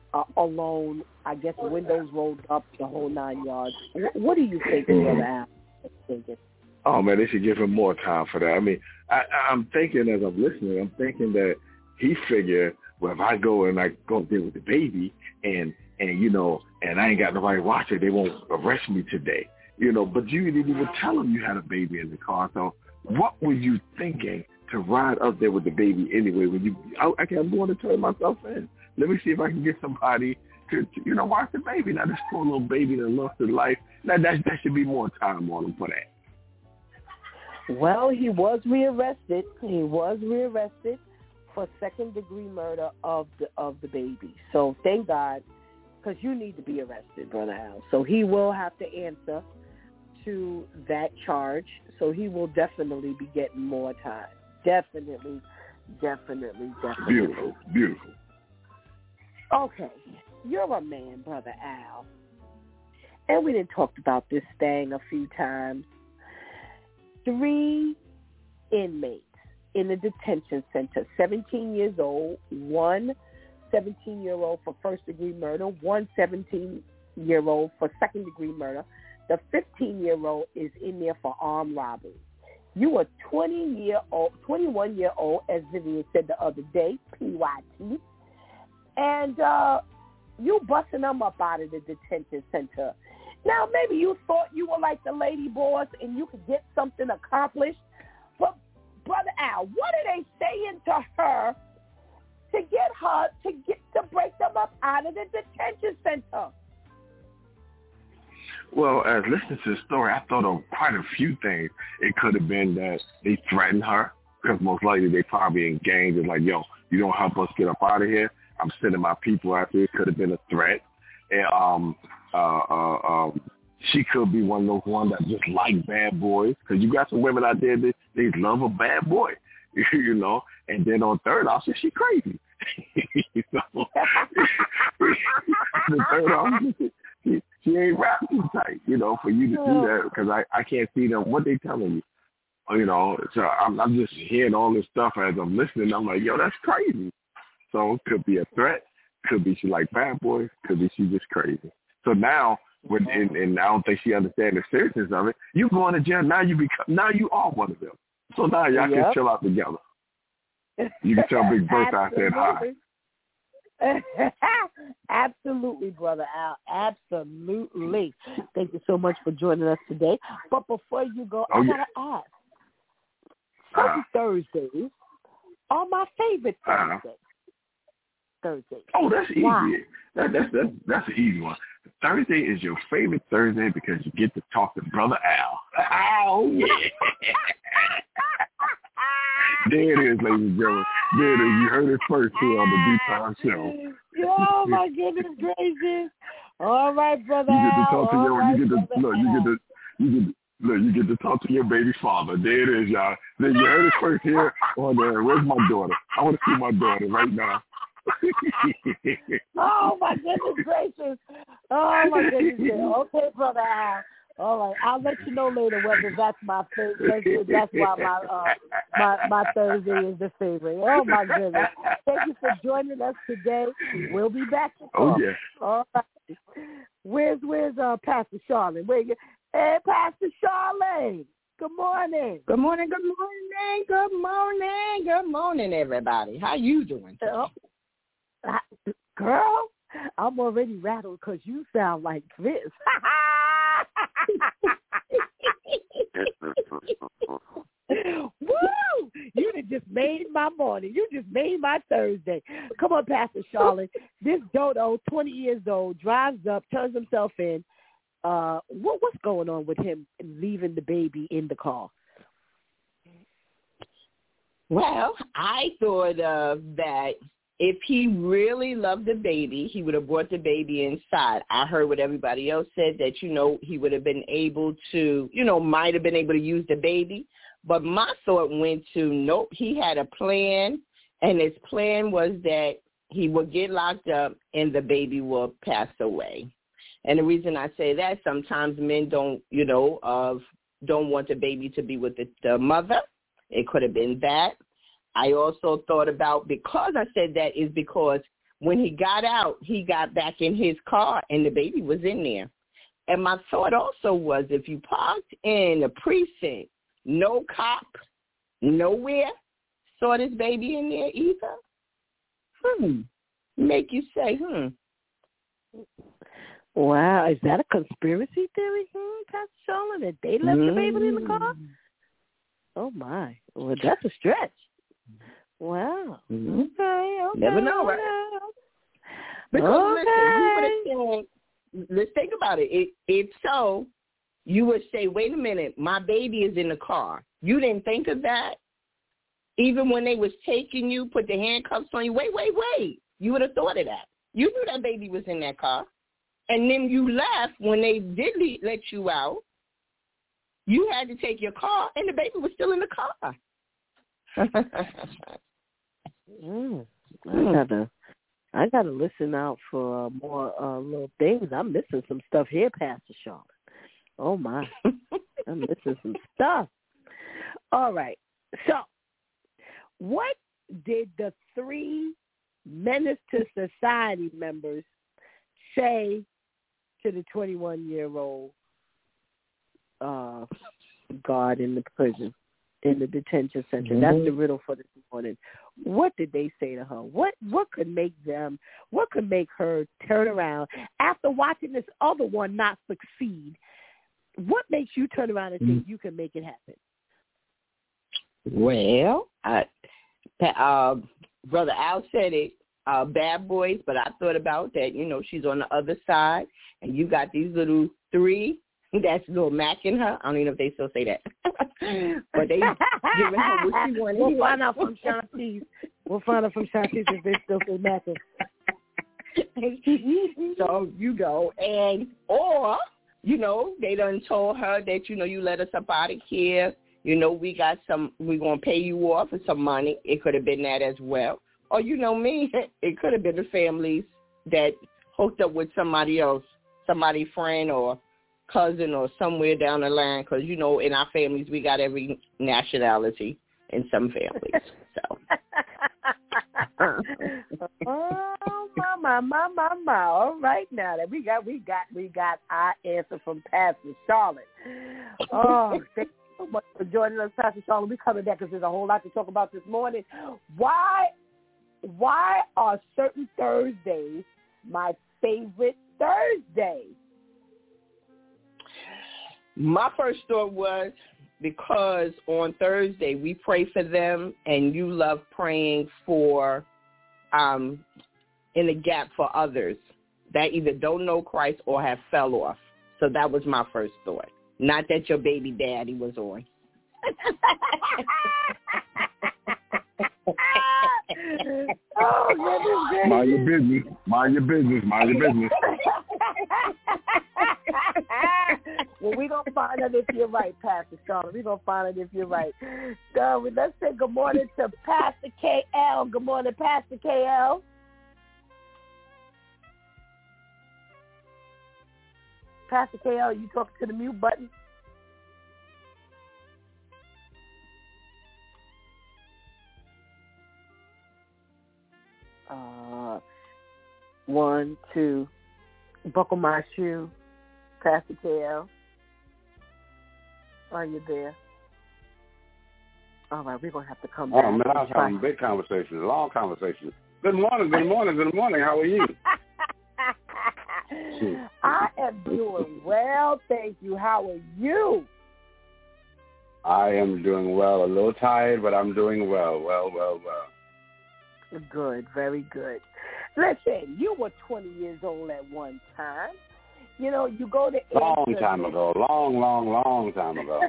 uh, alone. I guess windows rolled up, the whole nine yards. What, what do you think, Brother Al? Thinking? Oh, man, they should give him more time for that. I mean, I, I'm thinking as I'm listening, I'm thinking that he figured, well, if I go and I go deal with the baby and, and you know, and I ain't got nobody watching, they won't arrest me today. You know, but you didn't even tell him you had a baby in the car. So what were you thinking to ride up there with the baby anyway? When you, I, I can't want to turn myself in. Let me see if I can get somebody to, to you know, watch the baby. Now, this poor little baby that lost his life, now, that, that should be more time on him for that. Well, he was rearrested. He was rearrested for second-degree murder of the of the baby. So thank God, because you need to be arrested, Brother Al. So he will have to answer to that charge. So he will definitely be getting more time. Definitely, definitely, definitely. Beautiful, beautiful. Okay, you're a man, Brother Al. And we didn't talk about this thing a few times. Three inmates in a detention center, seventeen years old, one seventeen-year-old for first-degree murder, one seventeen-year-old for second-degree murder. The fifteen-year-old is in there for armed robbery. You are twenty-year-old, twenty-one-year-old, as Vivian said the other day, P Y T, and uh, you busting them up out of the detention center. Now, maybe you thought you were like the lady boss and you could get something accomplished. But, Brother Al, what are they saying to her to get her to get to break them up out of the detention center? Well, as listening to the story, I thought of quite a few things. It could have been that they threatened her, because most likely they probably in gangs and like, yo, you don't help us get up out of here, I'm sending my people after. It could have been a threat. And, um, uh, uh, um, she could be one of those ones that just like bad boys, because you got some women out there that they love a bad boy, you know. And then on third option, she crazy. So, the third option, she, she ain't rapping too tight, you know, for you to do that, because I, I can't see them. What they telling you, you know? So I'm, I'm just hearing all this stuff as I'm listening. I'm like, yo, that's crazy. So it could be a threat. Could be she like bad boys. Could be she just crazy. So now, when and, and I don't think she understands the seriousness of it. You going to jail now? You become now you are one of them. So now y'all yep. can chill out together. You can tell Big Bertha I said hi. Absolutely, Brother Al. Absolutely. Thank you so much for joining us today. But before you go, oh, I yeah. gotta ask. Some uh, Thursdays are my favorite Thursdays. Uh, Thursday. Oh, that's easy. Why? That, that's that's that's an easy one. Thursday is your favorite Thursday because you get to talk to Brother Al. Oh yeah. There it is, ladies and gentlemen. There it is. You heard it first here on the D-Time Show. Oh my goodness gracious! All right, Brother You get to Al. talk to your. Right, you get to look. Al. You get to. You get. To, Look, you get to talk to your baby father. There it is, y'all. Then you heard it first here on there. Where's my daughter? I want to see my daughter right now. Oh, my goodness gracious. Oh, my goodness. Okay, Brother Al. All right. I'll let you know later whether that's my favorite. That's why my, uh, my, my Thursday is the favorite. Oh, my goodness. Thank you for joining us today. We'll be back. Oh, yeah. All right. Where's, where's uh, Pastor Charlotte? Where you? Hey, Pastor Charlene. Good morning. Good morning, good morning, good morning, good morning, everybody. How you doing today? Uh, girl, I'm already rattled because you sound like this. Woo! You just made my morning. You just made my Thursday. Come on, Pastor Charlotte. This dodo, twenty years old, drives up, turns himself in. Uh, what what's going on with him leaving the baby in the car? Well, I thought uh, that if he really loved the baby, he would have brought the baby inside. I heard what everybody else said, that, you know, he would have been able to, you know, might have been able to use the baby. But my thought went to, nope, he had a plan, and his plan was that he would get locked up and the baby will pass away. And the reason I say that, sometimes men don't, you know, uh, don't want the baby to be with the, the mother. It could have been that. I also thought about, because I said that, is because when he got out, he got back in his car, and the baby was in there. And my thought also was, if you parked in a precinct, no cop, nowhere saw this baby in there either, hmm, make you say, hmm. Wow, is that a conspiracy theory, hmm, Pastor Charlotte, that they left mm. the baby in the car? Oh, my. Well, that's a stretch. Wow. Mm-hmm. Okay, okay. Never know, right? Because, okay. listen, you would have said, let's think about it. If, if so, you would say, wait a minute, my baby is in the car. You didn't think of that? Even when they was taking you, put the handcuffs on you, wait, wait, wait. You would have thought of that. You knew that baby was in that car. And then you left when they did let you out. You had to take your car, and the baby was still in the car. mm, I gotta, I gotta listen out for uh, more uh, little things. I'm missing some stuff here, Pastor Charlotte. Oh my, I'm missing some stuff. All right, so what did the three Menace to Society members say to the twenty-one-year-old uh, guard in the prison, in the detention center? Mm-hmm. That's the riddle for this morning. What did they say to her? What what could make them, what could make her turn around after watching this other one not succeed? What makes you turn around and think mm-hmm. you can make it happen? Well, I, uh, Brother Al said it, uh, bad boys, but I thought about that, you know, she's on the other side, and you got these little three that's little Mac in her. I don't even know if they still say that. But they giving her what she wanted. We'll find out from Shantice. We'll find out from Shantice if they still say Mac. So, you know, and, or, you know, they done told her that, you know, you let us up out of here. You know, we got some, we're going to pay you off for some money. It could have been that as well. Or, you know me, it could have been the families that hooked up with somebody else, somebody friend or cousin or somewhere down the line, because, you know, in our families, we got every nationality in some families. So. Oh, my, my, my, my. All right, now that we got, we got, we got our answer from Pastor Charlotte. Oh, thank you so much for joining us, Pastor Charlotte. We're coming back because there's a whole lot to talk about this morning. Why, why are certain Thursdays my favorite Thursday? My first thought was because on Thursday we pray for them, and you love praying for, um, in the gap for others that either don't know Christ or have fell off. So that was my first thought. Not that your baby daddy was on. Oh, goodness, mind your business. Mind your business. Mind your business. Well, we're going to find out if you're right, Pastor Charlotte. We're going to find out if you're right. So let's say good morning to Pastor K L. Good morning, Pastor K L. Pastor K L, you talking to the mute button? Uh, one, two, buckle my shoe. Pastor K L, are you there? All right, we're going to have to come back. Oh, man, I was having big conversations, long conversations. Good morning, good morning, good morning. How are you? I am doing well, thank you. How are you? I am doing well. A little tired, but I'm doing well, well, well, well. Good, very good. Listen, you were twenty years old at one time. You know, you go to... Long time ago. Long, long, long time ago.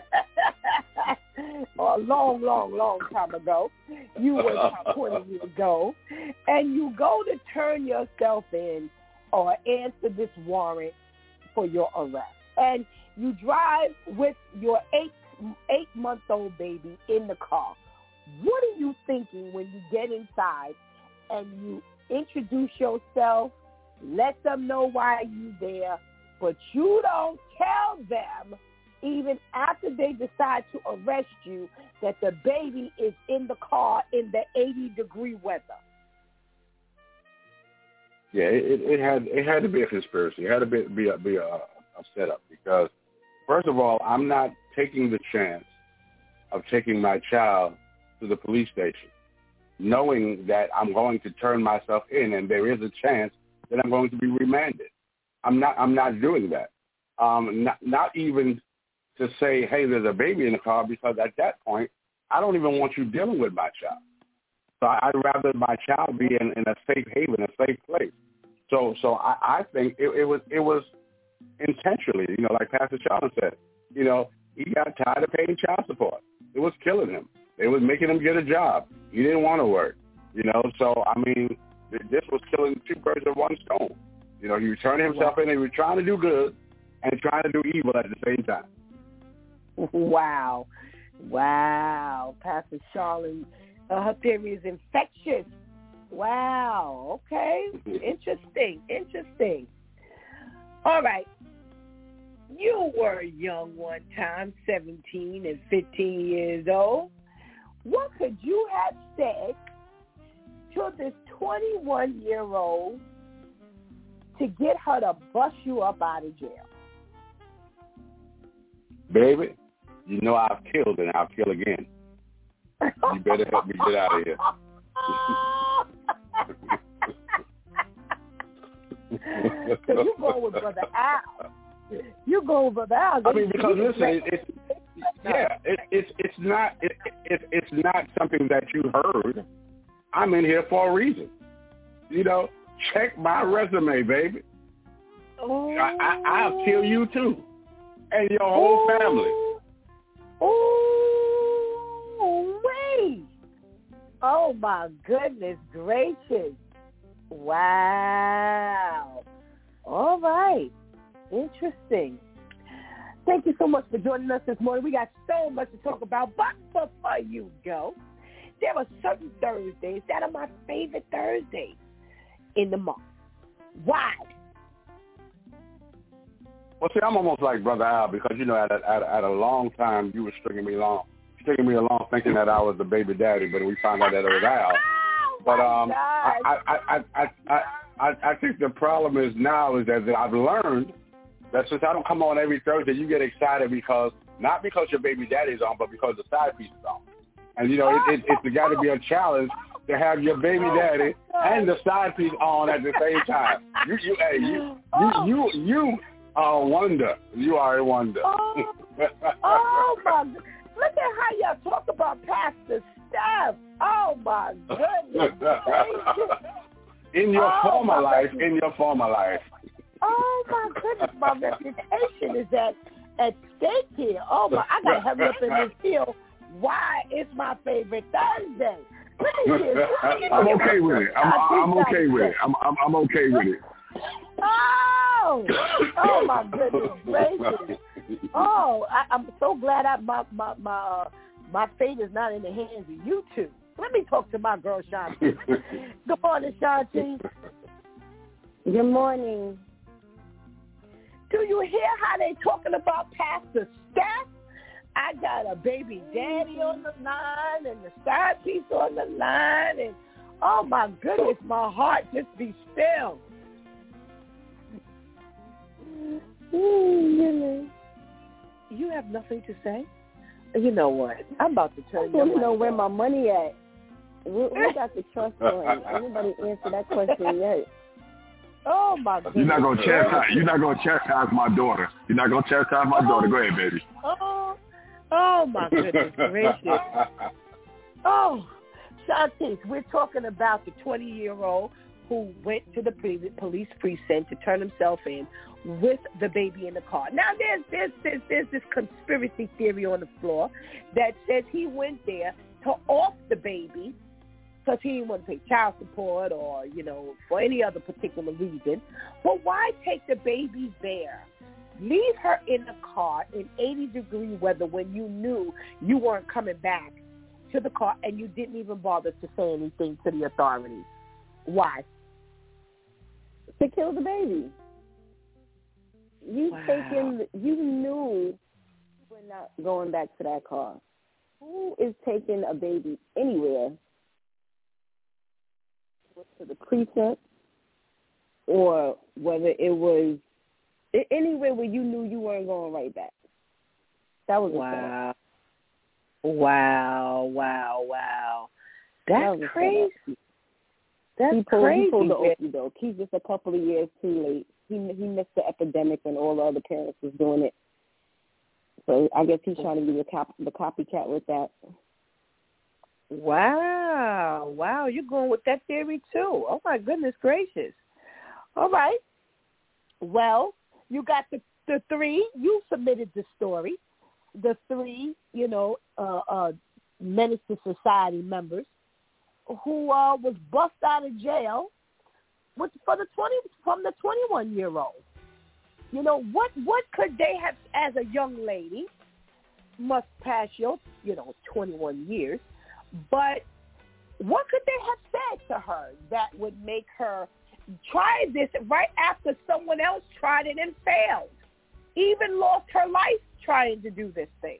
A long, long, long time ago. You were twenty years ago. And you go to turn yourself in or answer this warrant for your arrest. And you drive with your eight, eight-month-old baby in the car. What are you thinking when you get inside and you introduce yourself, let them know why you're there, but you don't tell them, even after they decide to arrest you, that the baby is in the car in the eighty-degree weather? Yeah, it, it had it had to be a conspiracy. It had to be be a, be a, a setup because, first of all, I'm not taking the chance of taking my child to the police station, knowing that I'm going to turn myself in and there is a chance that I'm going to be remanded. I'm not I'm not doing that. Um, not, not even to say, hey, there's a baby in the car, because at that point, I don't even want you dealing with my child. So I'd rather my child be in, in a safe haven, a safe place. So so I, I think it, it was it was intentionally, you know, like Pastor Charles said, you know, he got tired of paying child support. It was killing him. It was making him get a job. He didn't want to work, you know. So, I mean, this was killing two birds with one stone. You know, he was turning himself in and he was trying to do good and trying to do evil at the same time. Wow. Wow. Pastor Charlene, uh, her theory is infectious. Wow. Okay. Interesting. Interesting. All right. You were young one time, seventeen and fifteen years old. What could you have said to this twenty-one-year-old to get her to bust you up out of jail? Baby, you know I've killed and I'll kill again. You better help me get out of here. So you go with Brother Al. You go with Brother Al. I mean, because listen, it, it's yeah, it, it's it's not it, it, it's not something that you heard. I'm in here for a reason. You know, check my resume, baby. Oh. I, I, I'll kill you too, and your whole oh. family. Oh, wait. Oh, my goodness gracious. Wow. All right. Interesting. Thank you so much for joining us this morning. We got so much to talk about. But before you go, there are certain Thursdays that are my favorite Thursdays in the month. Why? Well, see, I'm almost like Brother Al because, you know, at a, at, a, at a long time, you were stringing me along, stringing me along thinking that I was the baby daddy, but we found out that it was Al. But um, I, I, I, I, I, I, I think the problem is now is that I've learned that since I don't come on every Thursday, you get excited because, not because your baby daddy's on, but because the side piece is on. And, you know, it, it, it's got to be a challenge to have your baby daddy and the side piece on at the same time. You, you, hey, you, you, you, you are a wonder. You are a wonder. Oh, oh my! Look at how y'all talk about Pastor Steph. Oh my goodness! In your oh, former life, goodness. in your former life. Oh my goodness! My reputation is at at stake here. Oh my! I gotta hurry up in this field. Why it's my favorite Thursday? I'm okay with it. I'm, I'm okay with it. I'm, I'm, I'm okay with it. Oh, oh my goodness gracious! Oh, I, I'm so glad I, my my my uh, my fate is not in the hands of you two. Let me talk to my girl Shanti. Good morning, Shanti. Good morning. Do you hear how they talking about Pastor Steph? I got a baby daddy on the line and the side piece on the line, and oh my goodness, my heart just be still. You have nothing to say? You know what? I'm about to turn. I want to know where my money at. We, we got the trust fund. Nobody answered that question yet. Oh my goodness! You're not gonna chastise. You're not gonna chastise my daughter. You're not gonna chastise my daughter. Go ahead, baby. Oh, oh my goodness gracious! Oh, Shanti, we're talking about the twenty-year-old who went to the police precinct to turn himself in with the baby in the car. Now, there's there's there's, there's this conspiracy theory on the floor that says he went there to off the baby because he didn't want to pay child support or, you know, for any other particular reason. But why take the baby there? Leave her in the car in eighty-degree weather when you knew you weren't coming back to the car and you didn't even bother to say anything to the authorities. Why? To kill the baby. You wow. taking, you knew you were not going back to that car. Who is taking a baby anywhere? To the precinct or whether it was anywhere where you knew you weren't going right back. That was wow. Wow, wow, wow. That's that crazy. That's he pulled, crazy. He pulled the okey doke. He's just a couple of years too late. He he missed the epidemic when all the other parents was doing it. So I guess he's trying to be the cop, the copycat with that. Wow, wow, you're going with that theory too. Oh my goodness gracious. All right. Well, you got the the three. You submitted the story. The three, you know, uh, uh, Menace to Society members who uh, was bust out of jail with for the twenty from the twenty-one year old. You know, what what could they have, as a young lady, must pass your, you know, twenty-one years, but what could they have said to her that would make her try this right after someone else tried it and failed, even lost her life trying to do this thing?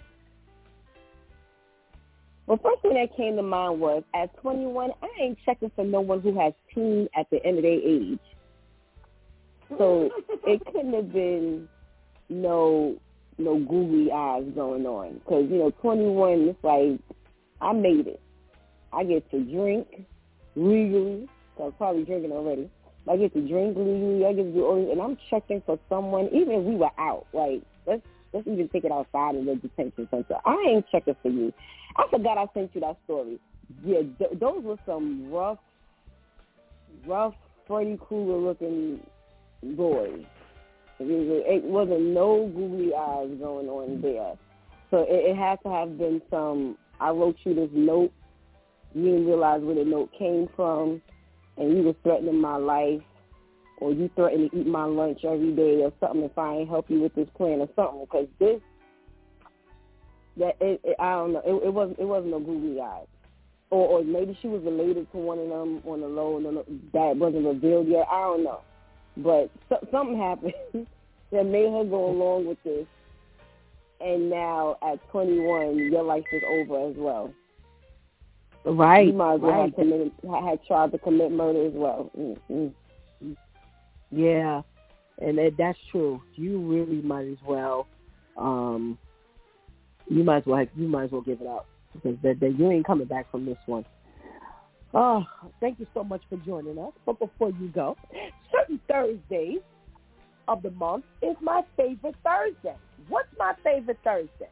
Well, first thing that came to mind was, at twenty-one, I ain't checking for no one who has teen at the end of their age. So it couldn't have been no no googly eyes going on. Because, you know, twenty-one, it's like, I made it. I get to drink legally. So I was probably drinking already. I get to drink legally. I get to do all this. And I'm checking for someone, even if we were out. Like, let's let's even take it outside of the detention center. I ain't checking for you. I forgot I sent you that story. Yeah, th- those were some rough, rough Freddy Krueger-looking boys. It wasn't no googly eyes going on there. So it, it had to have been some, I wrote you this note, you didn't realize where the note came from, and you were threatening my life, or you threatened to eat my lunch every day or something if I ain't help you with this plan or something. Because this, that it, it, I don't know, it, it wasn't it wasn't no googly eyes. Or, or maybe she was related to one of them on the low, and that wasn't revealed yet. I don't know. But so, something happened that made her go along with this. And now at twenty-one, your life is over as well. Right. You might as well right. have, committed, had tried to commit murder as well. Mm-hmm. Yeah, and that, that's true. You really might as well. Um, you might as well. Have, you might as well give it up, because that, that you ain't coming back from this one. Oh, thank you so much for joining us. But before you go, certain Thursdays of the month is my favorite Thursday. What's my favorite Thursday?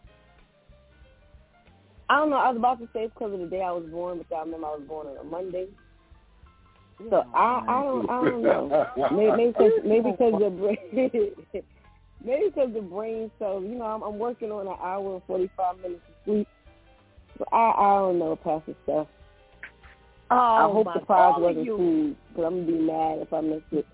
I don't know. I was about to say it's because of the day I was born, but I remember I was born on a Monday. So I, I don't, I don't know. Maybe because maybe because the brain, maybe because the brain cells. You know, I'm, I'm working on an hour and forty-five minutes of sleep. But I, I don't know, Pastor Steph. Oh, I hope my the prize God, wasn't you. food, because I'm gonna be mad if I miss it.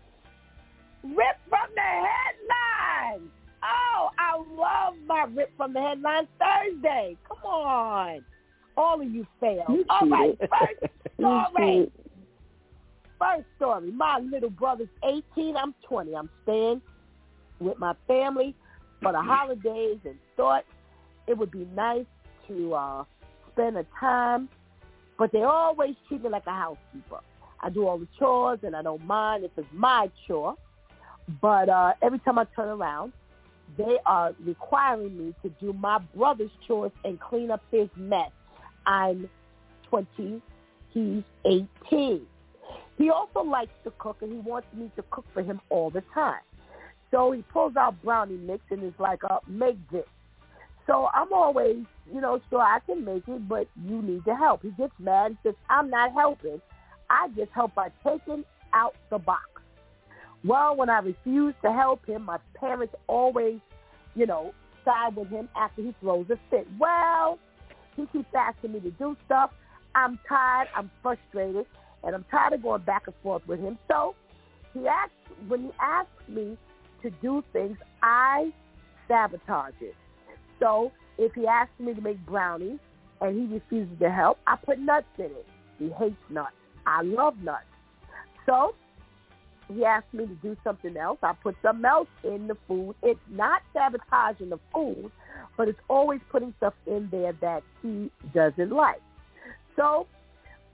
Rip from the headlines. Oh, I love my Rip from the Headlines Thursday. Come on. All of you failed. You All right, cheated. first You story. cheated. First story. My little brother's eighteen. I'm twenty. I'm staying with my family for the holidays and thought it would be nice to uh, spend a time. But they always treat me like a housekeeper. I do all the chores, and I don't mind if it's my chore. But uh, every time I turn around, they are requiring me to do my brother's chores and clean up his mess. I'm twenty. He's eighteen. He also likes to cook, and he wants me to cook for him all the time. So he pulls out brownie mix and is like, uh, make this. So I'm always, you know, sure I can make it, but you need to help. He gets mad and says, I'm not helping. I just help by taking out the box. Well, when I refuse to help him, my parents always, you know, side with him after he throws a fit. Well, he keeps asking me to do stuff. I'm tired. I'm frustrated. And I'm tired of going back and forth with him. So he asked, when he asks me to do things, I sabotage it. So if he asks me to make brownies and he refuses to help, I put nuts in it. He hates nuts. I love nuts. So he asked me to do something else. I put something else in the food. It's not sabotaging the food, but it's always putting stuff in there that he doesn't like. So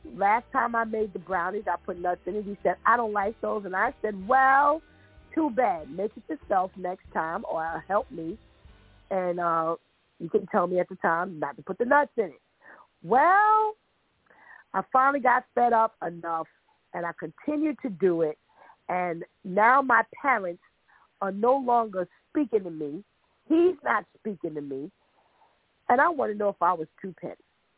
last time I made the brownies, I put nuts in it. He said, I don't like those. And I said, well, too bad. Make it yourself next time or help me. And uh, you can tell me at the time not to put the nuts in it. Well, I finally got fed up enough, and I continued to do it. And now my parents are no longer speaking to me. He's not speaking to me. And I want to know if I was too petty.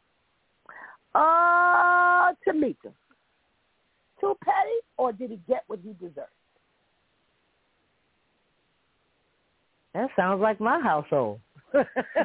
Uh, Tamika, too petty, or did he get what he deserved? That sounds like my household. uh,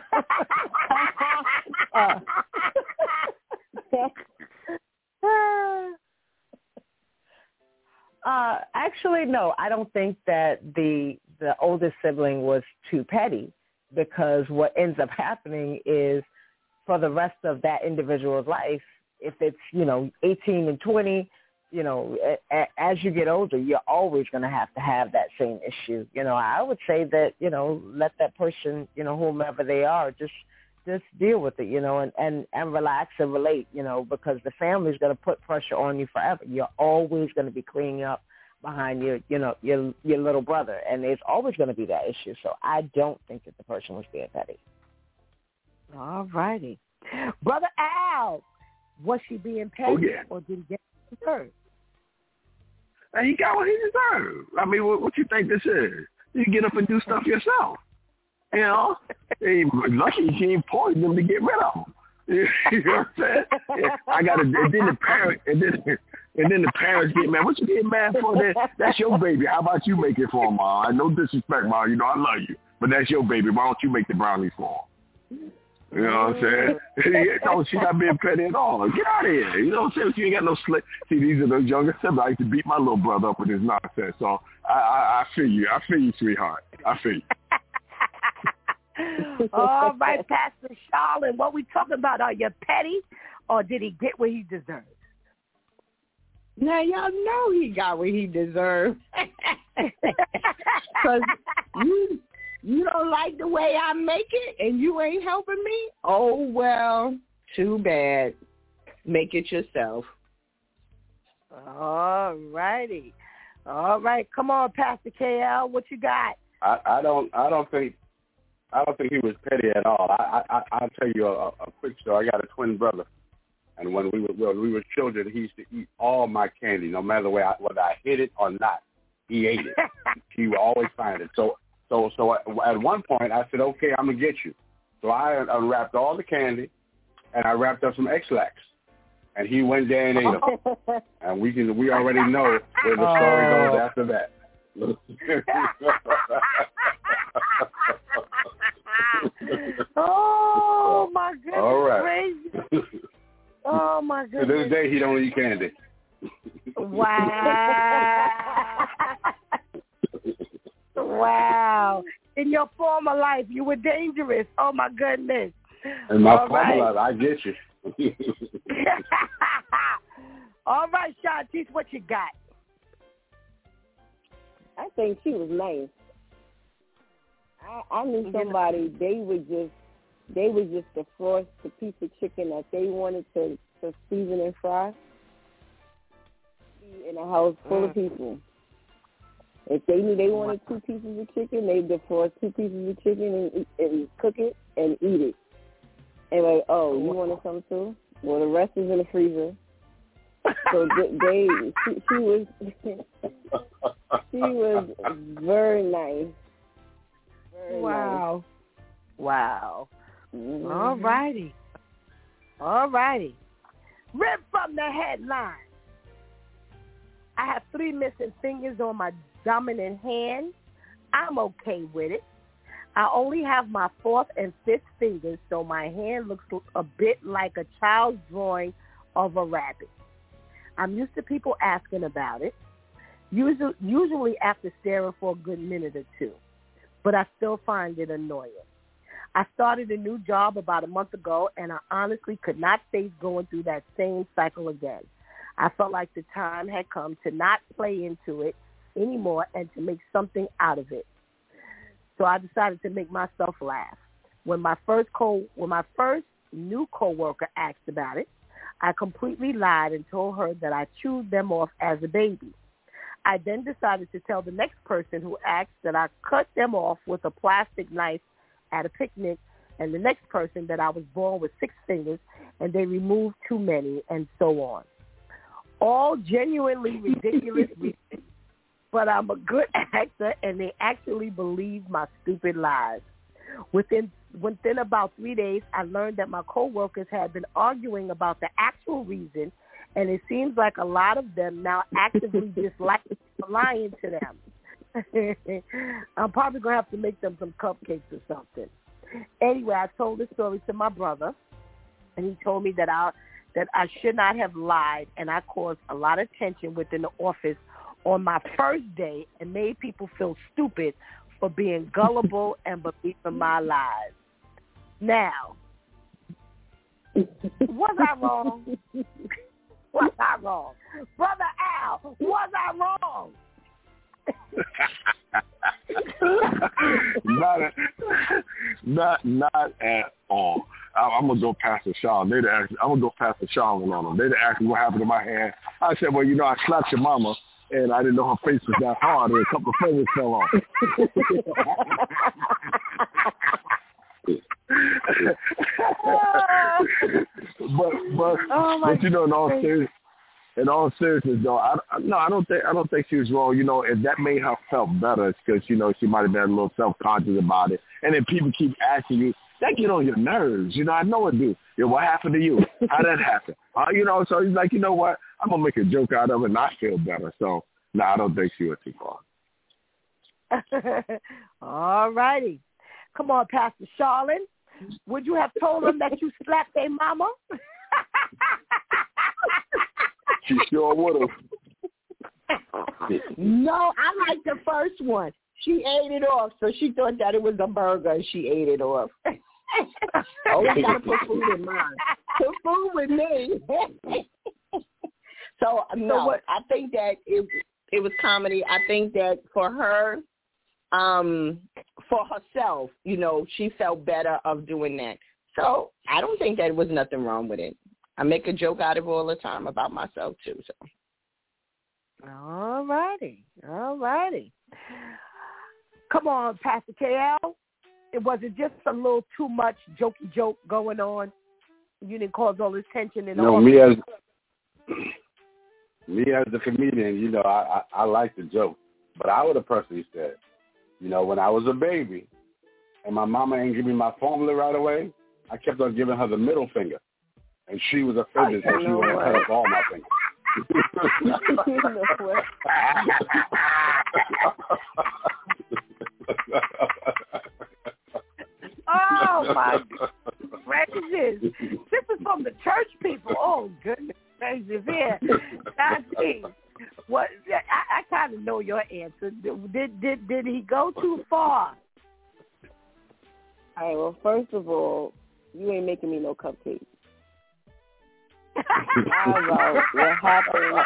uh, actually, no, I don't think that the the oldest sibling was too petty, because what ends up happening is, for the rest of that individual's life, if it's, you know, eighteen and twenty, you know, a, a, as you get older, you're always going to have to have that same issue. You know, I would say that, you know, let that person, you know, whomever they are, just just deal with it, you know, and, and, and relax and relate, you know, because the family's going to put pressure on you forever. You're always going to be cleaning up behind your, you know, your your little brother, and there's always going to be that issue. So I don't think that the person was being petty. All righty. Brother Al, was she being petty, Oh, yeah. or did he get deserved? And he got what he deserved. I mean, what, what you think this is? You get up and do stuff yourself. You know? He, lucky she ain't poisoned him to get rid of him. You know what I'm saying? Yeah, I got to, and then the parent, and then, and then the parents get mad. What you getting mad for? That, that's your baby. How about you make it for him, Ma? No disrespect, Ma. You know, I love you. But that's your baby. Why don't you make the brownies for him? You know what I'm saying? No, she's not being petty at all. Get out of here. You know what I'm saying? She ain't got no slick. See, these are those younger siblings. I used to beat my little brother up with his nonsense. So I, I, I feel you. I feel you, sweetheart. I feel you. All right, Pastor Charlotte, what we talking about? Are you petty, or did he get what he deserved? Now, y'all know he got what he deserved. Because you, you don't like the way I make it, and you ain't helping me? Oh, well, too bad. Make it yourself. All righty. All right. Come on, Pastor K L, what you got? I, I don't. I don't think. I don't think he was petty at all. I, I, I'll tell you a, a quick story. I got a twin brother, and when we were when we were children, he used to eat all my candy, no matter where I, whether I hid it or not. He ate it. He would always find it. So, so, so at one point, I said, "Okay, I'm gonna get you." So I unwrapped all the candy, and I wrapped up some X-Lax, and he went there and ate them. And we can we already know where the story Oh. goes after that. Oh, my goodness. All right. Crazy. Oh, my To goodness. this day, he don't eat candy. Wow. Wow. In your former life, you were dangerous. Oh, my goodness. In my All former right. life, I get you. All right, Shantice, what you got? I think she was nice. I, I knew somebody, they would just, they would just defrost the piece of chicken that they wanted to, to season and fry in a house full of people. If they knew they wanted two pieces of chicken, they'd defrost two pieces of chicken and, and cook it and eat it. And like, oh, you wanted some too? Well, the rest is in the freezer. So they, they she, she was, she was very nice. Very Wow. Wow. Nice. Mm-hmm. All righty. All righty. Rip from the headline. I have three missing fingers on my dominant hand. I'm okay with it. I only have my fourth and fifth fingers, so my hand looks a bit like a child's drawing of a rabbit. I'm used to people asking about it, usually, usually after staring for a good minute or two, but I still find it annoying. I started a new job about a month ago, and I honestly could not face going through that same cycle again. I felt like the time had come to not play into it anymore and to make something out of it. So I decided to make myself laugh. When my first co when my first new coworker asked about it, I completely lied and told her that I chewed them off as a baby. I then decided to tell the next person who asked that I cut them off with a plastic knife at a picnic, and the next person that I was born with six fingers and they removed too many, and so on. All genuinely ridiculous reasons, but I'm a good actor, and they actually believe my stupid lies. Within within about three days, I learned that my coworkers had been arguing about the actual reason, and it seems like a lot of them now actively dislike me for lying to them. I'm probably going to have to make them some cupcakes or something. Anyway, I told this story to my brother, and he told me that I that I should not have lied, and I caused a lot of tension within the office on my first day and made people feel stupid for being gullible and believing my lies. Now, was I wrong? Was I wrong? Brother Al, was I wrong? not, at, not, not at all. I, I'm gonna go past the Sean. They'd ask. I'm gonna go past the Sean on them. They'd ask me what happened to my hand. I said, well, you know, I slapped your mama, and I didn't know her face was that hard, and a couple of fingers fell off. but but oh but you know, in all seriousness, in all seriousness, though, I, I no, I don't think I don't think she was wrong. You know, if that made her felt better, it's because you know she might have been a little self conscious about it, and then people keep asking you. That get on your nerves, you know. I know it do. Yeah, what happened to you? How that happen? Uh, you know, so he's like, you know what? I'm gonna make a joke out of it, and I feel better. So, no, nah, I don't think she went too far. All righty, come on, Pastor Charlene. Would you have told him that you slapped their mama? She sure would have. No, I like the first one. She ate it off, so she thought that it was a burger, and she ate it off. Always got to put food in mine. Put food with me. so, no, what, I think that it it was comedy. I think that for her, um, for herself, you know, she felt better of doing that. So I don't think that there was nothing wrong with it. I make a joke out of it all the time about myself, too. So. All righty. All righty. Come on, Pastor K L. It wasn't just a little too much jokey joke going on. You didn't cause all this tension in the No, office. me as me as the comedian, you know, I, I, I like the joke. But I would have personally said, you know, when I was a baby and my mama ain't give me my formula right away, I kept on giving her the middle finger. And she was offended, so she would have cut up all my fingers. Oh, my gracious. This is from the church people. Oh, goodness gracious. Here. God, see. What, I, I kind of know your answer. Did, did, did he go too far? All right, well, first of all, you ain't making me no cupcakes. I know what happened.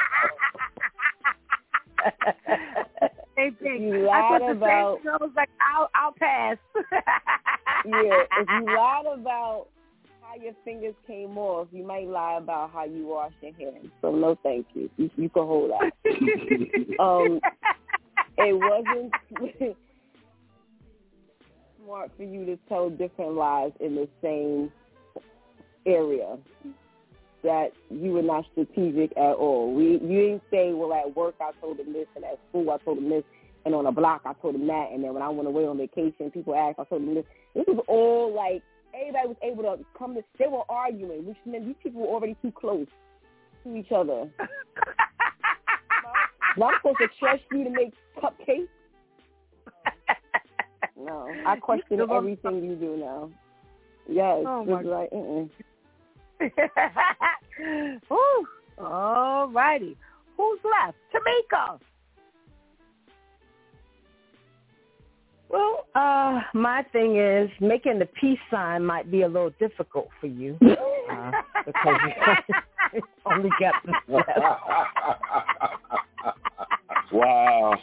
Same thing. You lied I about. I was like, I'll, I'll pass. Yeah, if you lied about how your fingers came off, you might lie about how you wash your hands. So no, thank you. You, you can hold that. um, it wasn't smart for you to tell different lies in the same area. That you were not strategic at all. We, you didn't say, well, at work I told him this, and at school I told him this, and on a block I told him that, and then when I went away on vacation, people asked, I told them this. This was all like, everybody was able to come to, they were arguing, which meant these people were already too close to each other. Now I'm supposed to trust you to make cupcakes? No, I question everything you do now. Yes, oh just like, mm-mm. Whew. All righty. Who's left? Tamika. Well, uh, my thing is making the peace sign might be a little difficult for you uh, because you only got the steps. Wow.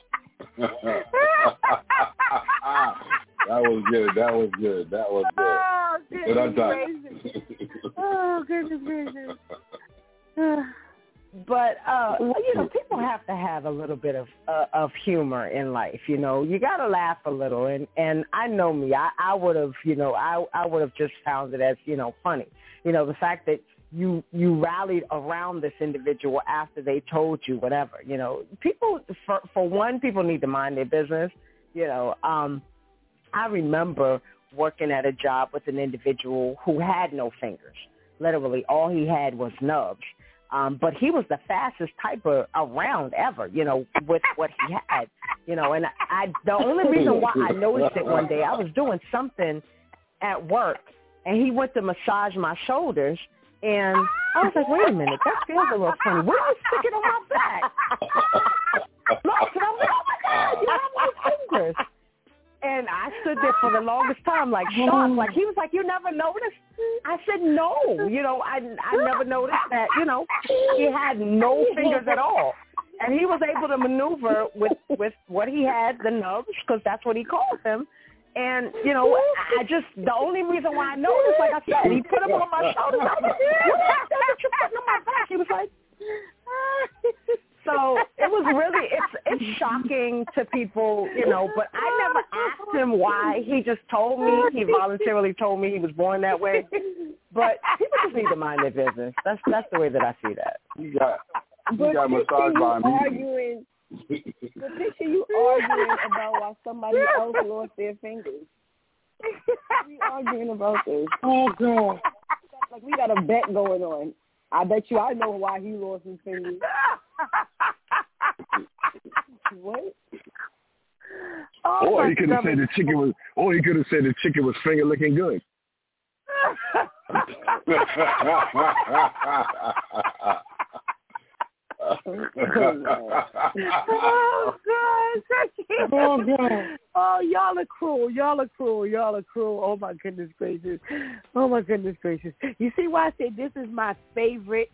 That was good. That was good. That was good. Oh, Good on time. Oh, goodness gracious. But uh, you know, people have to have a little bit of uh, of humor in life. You know, you got to laugh a little. And, and I know me, I, I would have, you know, I I would have just found it as, you know, funny. You know, the fact that you you rallied around this individual after they told you whatever. You know, people for for one, people need to mind their business. You know, um, I remember working at a job with an individual who had no fingers. Literally, all he had was nubs. Um, but he was the fastest typer around ever, you know, with what he had, you know. And I, the only reason why I noticed it one day, I was doing something at work, and he went to massage my shoulders, and I was like, wait a minute, that feels a little funny. What are you sticking on my back? Look, and I'm like, oh, my God, you have no fingers. And I stood there for the longest time, like shocked. Like he was like, "You never noticed?" I said, "No, you know, I I never noticed that. You know, he had no fingers at all, and he was able to maneuver with with what he had, the nubs, because that's what he called them. And you know, I just the only reason why I noticed, like I said, he put them on my shoulders. I was like, "What that you putting on my back?" He was like. So it was really, it's it's shocking to people, you know, but I never asked him why. He just told me, he voluntarily told me he was born that way. But people just need to mind their business. That's that's the way that I see that. You got, you but got massage by me. Arguing, but picture you arguing about why somebody else lost their fingers. We arguing about this. Oh, God. Like we got a bet going on. I bet you I know why he lost his fingers. What? Oh, or he could have said the chicken was. Or he could have said the chicken was finger licking good. Oh, God. Oh, God. Oh, y'all are cruel. Y'all are cruel. Y'all are cruel. Oh, my goodness gracious. Oh, my goodness gracious. You see why I say this is my favorite,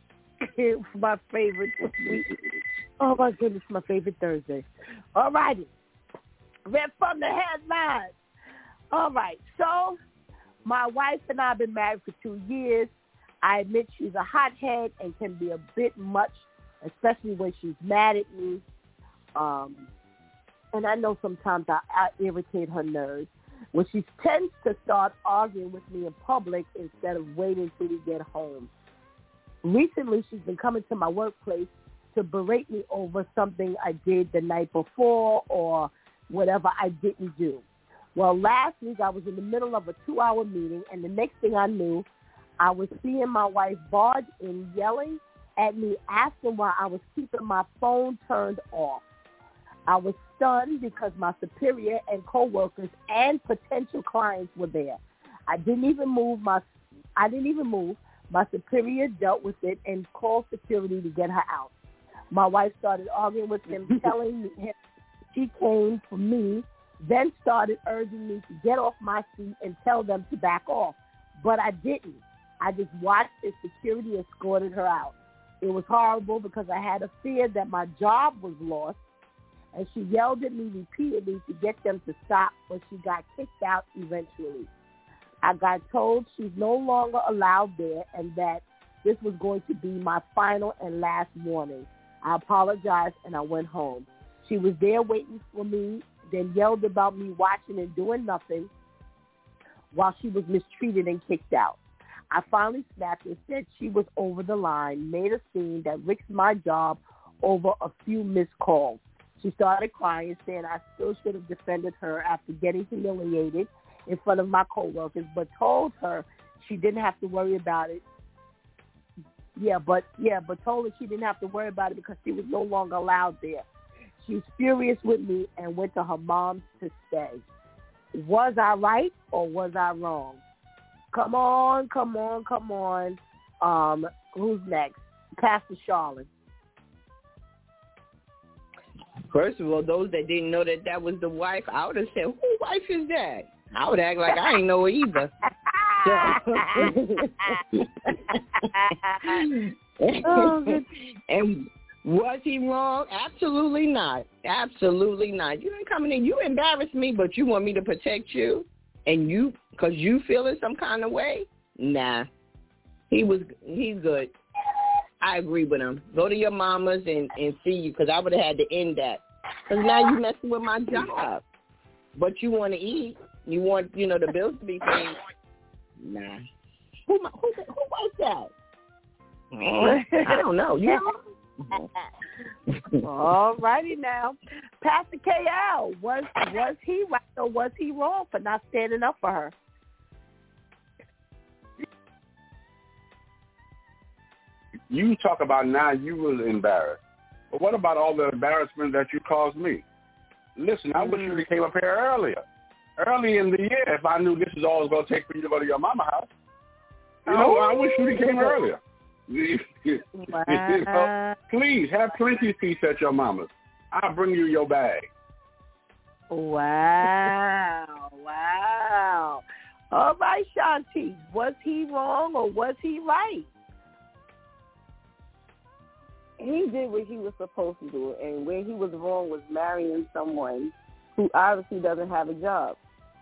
my favorite week. Oh, my goodness, my favorite Thursday. All righty. Read from the headlines. All right. So my wife and I have been married for two years. I admit she's a hothead and can be a bit much, especially when she's mad at me. Um, and I know sometimes I, I irritate her nerves. When she tends to start arguing with me in public instead of waiting till we get home. Recently, she's been coming to my workplace to berate me over something I did the night before or whatever I didn't do. Well, last week I was in the middle of a two-hour meeting, and the next thing I knew, I was seeing my wife barge in, yelling at me, asking why I was keeping my phone turned off. I was stunned because my superior and coworkers and potential clients were there. I didn't even move. My I didn't even move. My superior dealt with it and called security to get her out. My wife started arguing with him, telling him she came for me, then started urging me to get off my seat and tell them to back off. But I didn't. I just watched as security escorted her out. It was horrible because I had a fear that my job was lost, and she yelled at me repeatedly to get them to stop, but she got kicked out eventually. I got told she's no longer allowed there and that this was going to be my final and last warning. I apologized, and I went home. She was there waiting for me, then yelled about me watching and doing nothing while she was mistreated and kicked out. I finally snapped and said she was over the line, made a scene that risked my job over a few missed calls. She started crying, saying I still should have defended her after getting humiliated in front of my coworkers, but told her she didn't have to worry about it. Yeah, but yeah, but told her she didn't have to worry about it because she was no longer allowed there. She's furious with me and went to her mom's to stay. Was I right or was I wrong? Come on, come on, come on. Um, who's next? Pastor Charlotte. First of all, those that didn't know that that was the wife, I would have said, whose wife is that? I would act like I ain't know either. oh, and was he wrong? Absolutely not. Absolutely not. You ain't coming in. You embarrassed me, but you want me to protect you, and you because you feel in some kind of way. Nah, he was. He's good. I agree with him. Go to your mama's and, and see you, because I would have had to end that. Because now you messing with my job. But you want to eat. You want, you know, the bills to be paid. Nah. Who, who, who was that? I don't know. You know? All righty now. Pastor K L, was was he right or was he wrong for not standing up for her? You talk about now you was embarrassed. But what about all the embarrassment that you caused me? Listen, I wish you would have came up here earlier. Early in the year, if I knew this is all it was going to take for you to go to your mama's house. You know, I wish you would have came earlier. Wow. You know, please, have plenty of peace at your mama's. I'll bring you your bag. Wow. Wow. All right, Shanti. Was he wrong or was he right? He did what he was supposed to do, and where he was wrong was marrying someone who obviously doesn't have a job.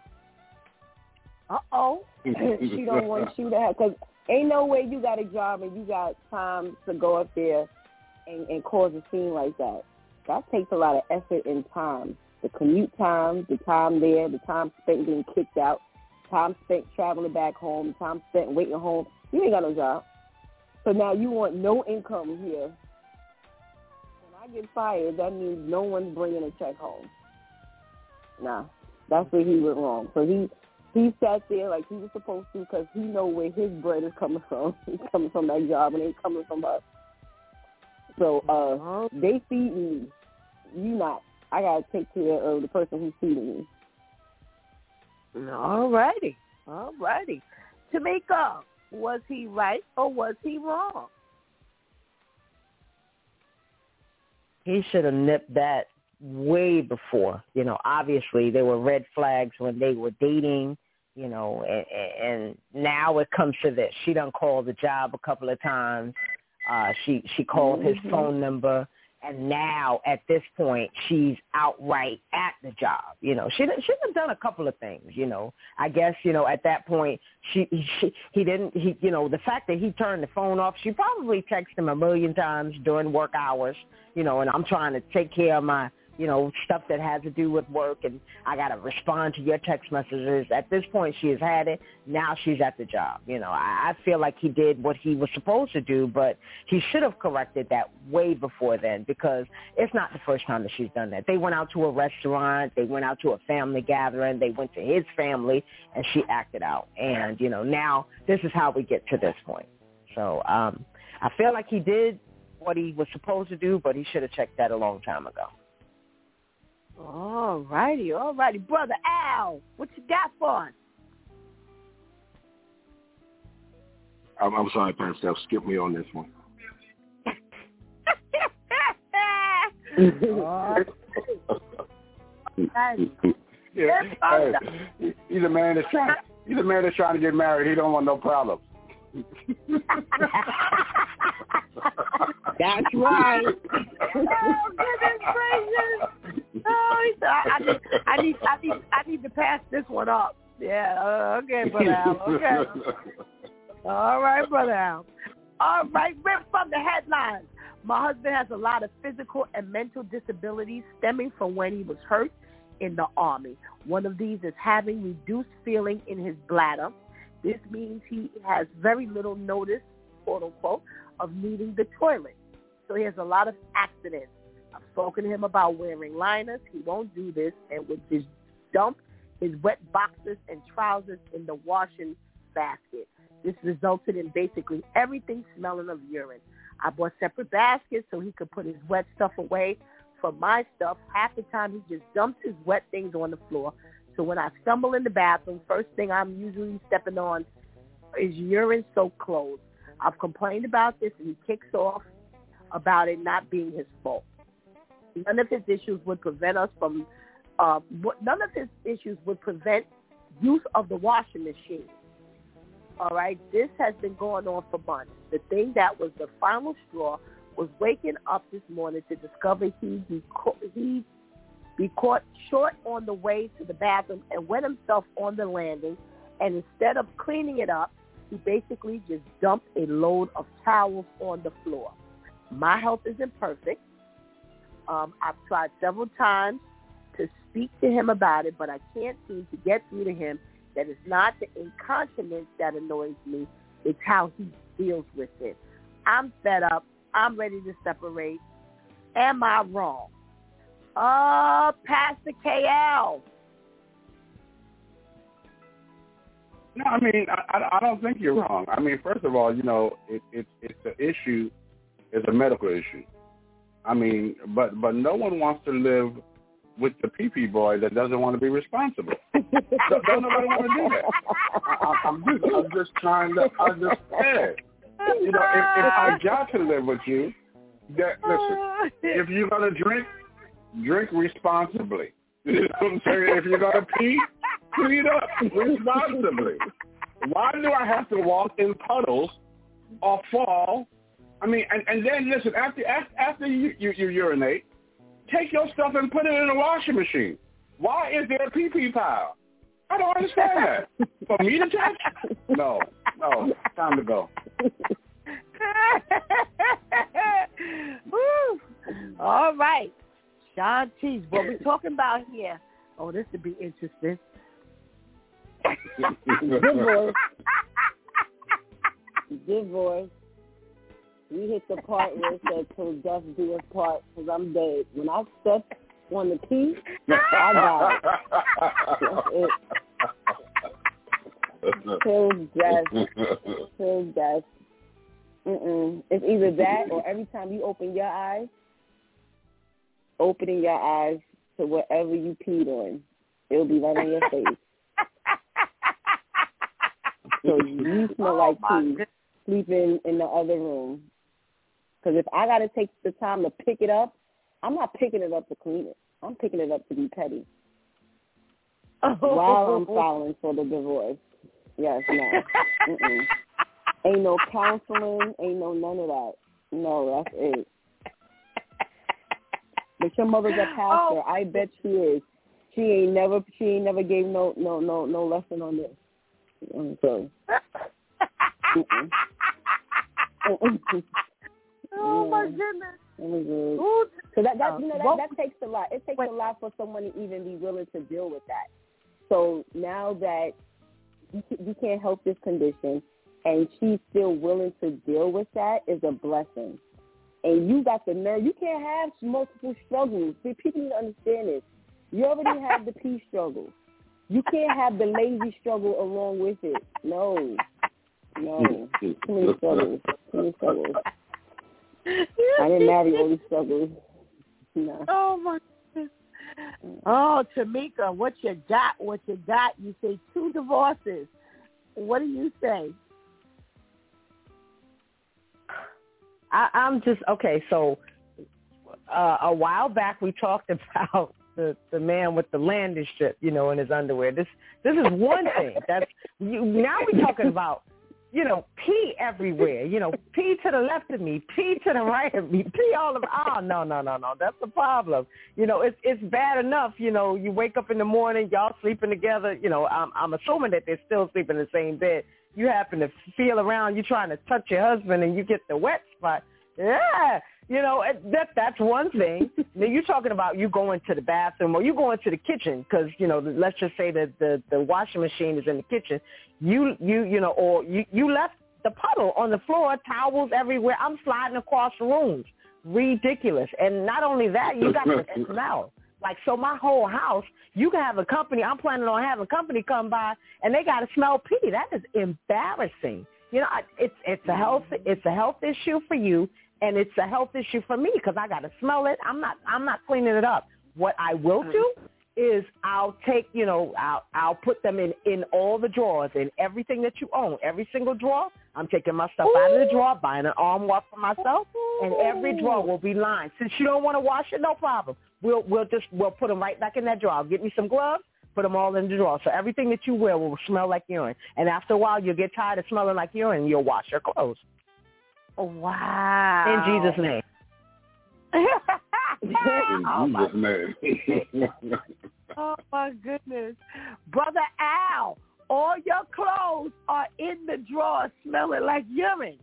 Uh-oh. She don't want you to have, because ain't no way you got a job and you got time to go up there and, and cause a scene like that. That takes a lot of effort and time. The commute time, the time there, the time spent getting kicked out, time spent traveling back home, time spent waiting home. You ain't got no job. So now you want no income here. When I get fired, that means no one's bringing a check home. Nah, that's where he went wrong. So he he sat there like he was supposed to, because he know where his bread is coming from. It's coming from that job and ain't coming from us. So uh, they feed me. You not. I got to take care of the person who's feeding me. All righty. All righty. Tamika, was he right or was he wrong? He should have nipped that way before. You know, obviously there were red flags when they were dating, you know, and, and now it comes to this. She done called the job a couple of times. Uh, she, she called his Mm-hmm. phone number. And now, at this point, she's outright at the job. You know, she she have done a couple of things. You know, I guess you know at that point, she, she he didn't he you know the fact that he turned the phone off. She probably texted him a million times during work hours. You know, and I'm trying to take care of my you know stuff that has to do with work, and I got to respond to your text messages. At this point, she has had it. Now she's at the job. You know, I, I feel like he did what he was supposed to do, but he should have corrected that way before then, because it's not the first time that she's done that. They went out to a restaurant. They went out to a family gathering. They went to his family, and she acted out. And, you know, now this is how we get to this point. So um, I feel like he did what he was supposed to do, but he should have checked that a long time ago. All righty, all righty. Brother Al, what you got for us? I'm, I'm sorry, Pastor Steph. Skip me on this one. Yeah. Hey, he's a man that's trying. He's a man that's trying to get married. He don't want no problems. That's right. Oh, goodness gracious. Oh, he said, I, I, need, I need, I need, I need to pass this one up. Yeah. Uh, okay, Brother Al. Okay. All right, Brother Al. All right, ripped from the headlines. My husband has a lot of physical and mental disabilities stemming from when he was hurt in the Army. One of these is having reduced feeling in his bladder. This means he has very little notice, quote unquote, of needing the toilet. So he has a lot of accidents. I've spoken to him about wearing liners. He won't do this, and would just dump his wet boxers and trousers in the washing basket. This resulted in basically everything smelling of urine. I bought separate baskets so he could put his wet stuff away from my stuff. Half the time he just dumps his wet things on the floor. So when I stumble in the bathroom, first thing I'm usually stepping on is urine-soaked clothes. I've complained about this, and he kicks off about it not being his fault. None of his issues would prevent us from, uh, none of his issues would prevent use of the washing machine. All right, this has been going on for months. The thing that was the final straw was waking up this morning to discover he'd be, ca- he'd be caught short on the way to the bathroom and wet himself on the landing. And instead of cleaning it up, He basically just dumped a load of towels on the floor. My health isn't perfect. Um, I've tried several times to speak to him about it, but I can't seem to get through to him that it's not the incontinence that annoys me. It's how he deals with it. I'm fed up. I'm ready to separate. Am I wrong? Uh, Pastor K L. No, I mean, I, I don't think you're wrong. I mean, first of all, you know, it, it, it's the issue is a medical issue. I mean, but but no one wants to live with the pee-pee boy that doesn't want to be responsible. Don't nobody want to do that. I, I'm just I'm just trying to understand. You know, if, if I got to live with you, that listen, if you're gonna drink, drink responsibly. You know what I'm saying? If you're gonna pee, clean up responsibly. Why do I have to walk in puddles or fall? I mean, and, and then listen, after after, after you, you, you urinate, take your stuff and put it in the washing machine. Why is there a pee-pee pile? I don't understand that. For me to touch? No, no, time to go. Woo. All right. Sean Tees, what we're talking about here. Oh, this would be interesting. Divorce. Divorce. We hit the part where it said, till death do us part, because I'm dead. When I step on the key, I die. That's it. Till death. Till death. Mm-mm. It's either that or every time you open your eyes, opening your eyes to whatever you peed on, it'll be right on your face. So you smell oh like pee, sleeping in the other room. Because if I got to take the time to pick it up, I'm not picking it up to clean it. I'm picking it up to be petty. Oh. While I'm filing for the divorce. Yes, no. Mm-mm. Ain't no counseling. Ain't no none of that. No, that's it. But your mother's a pastor. Oh. I bet she is. She ain't never. She ain't never gave no no no no lesson on this. I'm sorry. Mm-mm. Mm-mm. Oh my goodness! Mm-hmm. So that that you know that, that takes a lot. It takes a lot for someone to even be willing to deal with that. So now that you you can't help this condition, and she's still willing to deal with that, is a blessing. And you got the nerve. You can't have multiple struggles. See, people need to understand this. You already have the peace struggle. You can't have the lazy struggle along with it. No, no, too many struggles. Too many struggles. I didn't marry all these struggles. No. Oh my goodness. Oh, Tamika, what you got? What you got? You say two divorces. What do you say? I, I'm just okay. So uh, a while back we talked about the the man with the landing strip, you know, in his underwear. This this is one thing. That's you, now we're talking about. You know, pee everywhere. You know, pee to the left of me, pee to the right of me, pee all of. Oh no, no, no, no. That's the problem. You know, it's it's bad enough. You know, you wake up in the morning, y'all sleeping together. You know, I'm I'm assuming that they're still sleeping in the same bed. You happen to feel around, you trying to touch your husband, and you get the wet spot. Yeah, you know that that's one thing. Now you're talking about you going to the bathroom or you going to the kitchen because you know let's just say that the the washing machine is in the kitchen. You you you know or you you left the puddle on the floor, towels everywhere. I'm sliding across rooms, ridiculous. And not only that, you got the smell. Like so, my whole house. You can have a company. I'm planning on having a company come by and they got to smell pee. That is embarrassing. You know, it's it's a health it's a health issue for you. And it's a health issue for me because I got to smell it. I'm not I'm not cleaning it up. What I will do is I'll take, you know, I'll I'll put them in, in all the drawers, in everything that you own, every single drawer. I'm taking my stuff Ooh. out of the drawer, buying an armoire for myself, and every drawer will be lined. Since you don't want to wash it, no problem. We'll we'll just we'll put them right back in that drawer. I'll get me some gloves, put them all in the drawer. So everything that you wear will smell like urine. And after a while, you'll get tired of smelling like urine, and you'll wash your clothes. Wow. In Jesus' name. In Jesus' name. Oh, my goodness. Brother Al, all your clothes are in the drawer smelling like urine.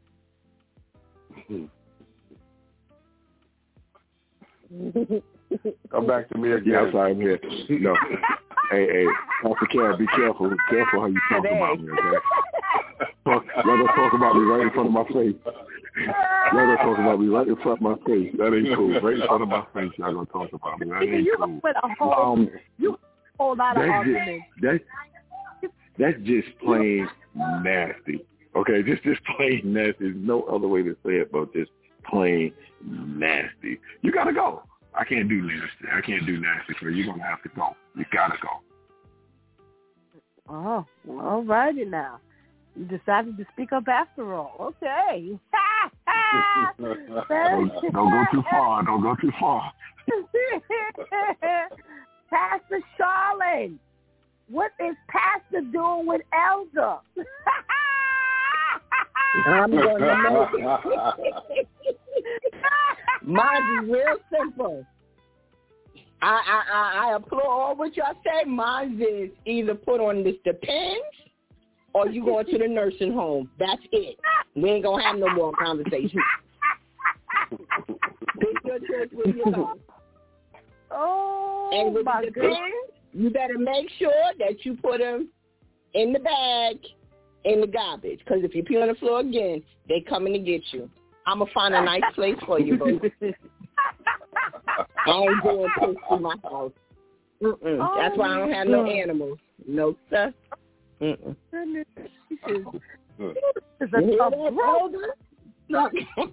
Come back to me again. Yeah, I'm sorry, I'm here. No. Hey, hey, Pastor Karen, be careful. Be careful how you talk Today. about me, okay? Talk, let us talk about me right in front of my face. Let us talk about me right in front of my face. That ain't cool. Right in front of my face, y'all gonna talk about me. That ain't you cool. Put a whole, Um, you a whole lot of that's arguments. just, that's, that's just plain nasty. Okay, just just plain nasty. There's no other way to say it but just plain nasty. You gotta go. I can't do nasty. I can't do nasty, so you're gonna have to go. You gotta go. Oh, all righty now. You decided to speak up after all. Okay. don't, don't go too far. Don't go too far. Pastor Charlotte, what is Pastor doing with Elder? I'm going to make it. Mine is real simple. I, I, I, I applaud what y'all say. Mine is either put on this depends or you going to the nursing home. That's it. We ain't going to have no more conversation. Pick your choice with your mom. Oh, and with my the depends, you better make sure that you put them in the bag in the garbage. Because if you pee on the floor again, they coming to get you. I'm going to find a nice place for you, boo. I ain't doing piss in my house. Mm-mm. Oh, that's why I don't have no animals. No, sir. Mm-mm. It's a tough brother. Look.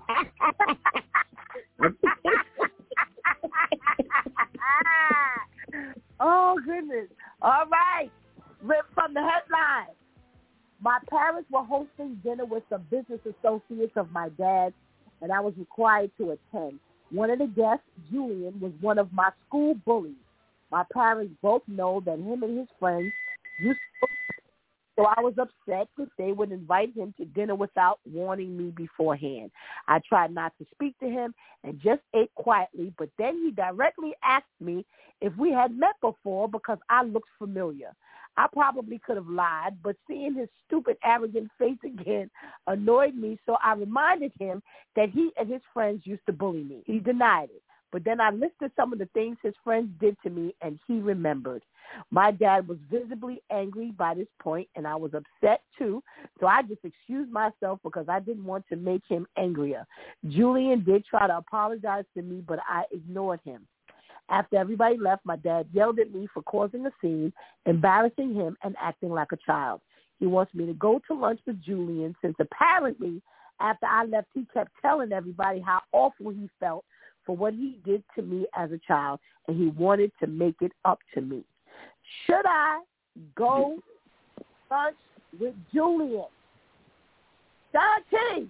Oh, goodness. All right. Rip from the headline. My parents were hosting dinner with some business associates of my dad's, and I was required to attend. One of the guests, Julian, was one of my school bullies. My parents both know that him and his friends used to, so I was upset that they would invite him to dinner without warning me beforehand. I tried not to speak to him and just ate quietly, but then he directly asked me if we had met before because I looked familiar. I probably could have lied, but seeing his stupid, arrogant face again annoyed me, so I reminded him that he and his friends used to bully me. He denied it, but then I listed some of the things his friends did to me, and he remembered. My dad was visibly angry by this point, and I was upset too, so I just excused myself because I didn't want to make him angrier. Julian did try to apologize to me, but I ignored him. After everybody left, my dad yelled at me for causing a scene, embarrassing him, and acting like a child. He wants me to go to lunch with Julian since apparently after I left, he kept telling everybody how awful he felt for what he did to me as a child, and he wanted to make it up to me. Should I go lunch with Julian? Don T.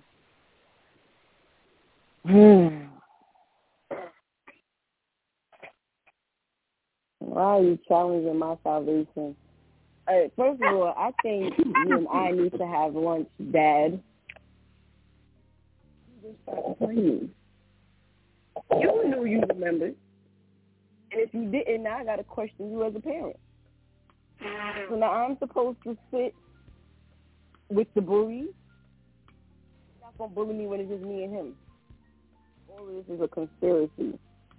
Hmm. Why are you challenging my salvation? Uh, first of all, I think you and I need to have lunch, Dad. You knew you remembered. And if you didn't, now I got to question you as a parent. So now I'm supposed to sit with the bullies? You're not going to bully me when it's just me and him. All of this is a conspiracy.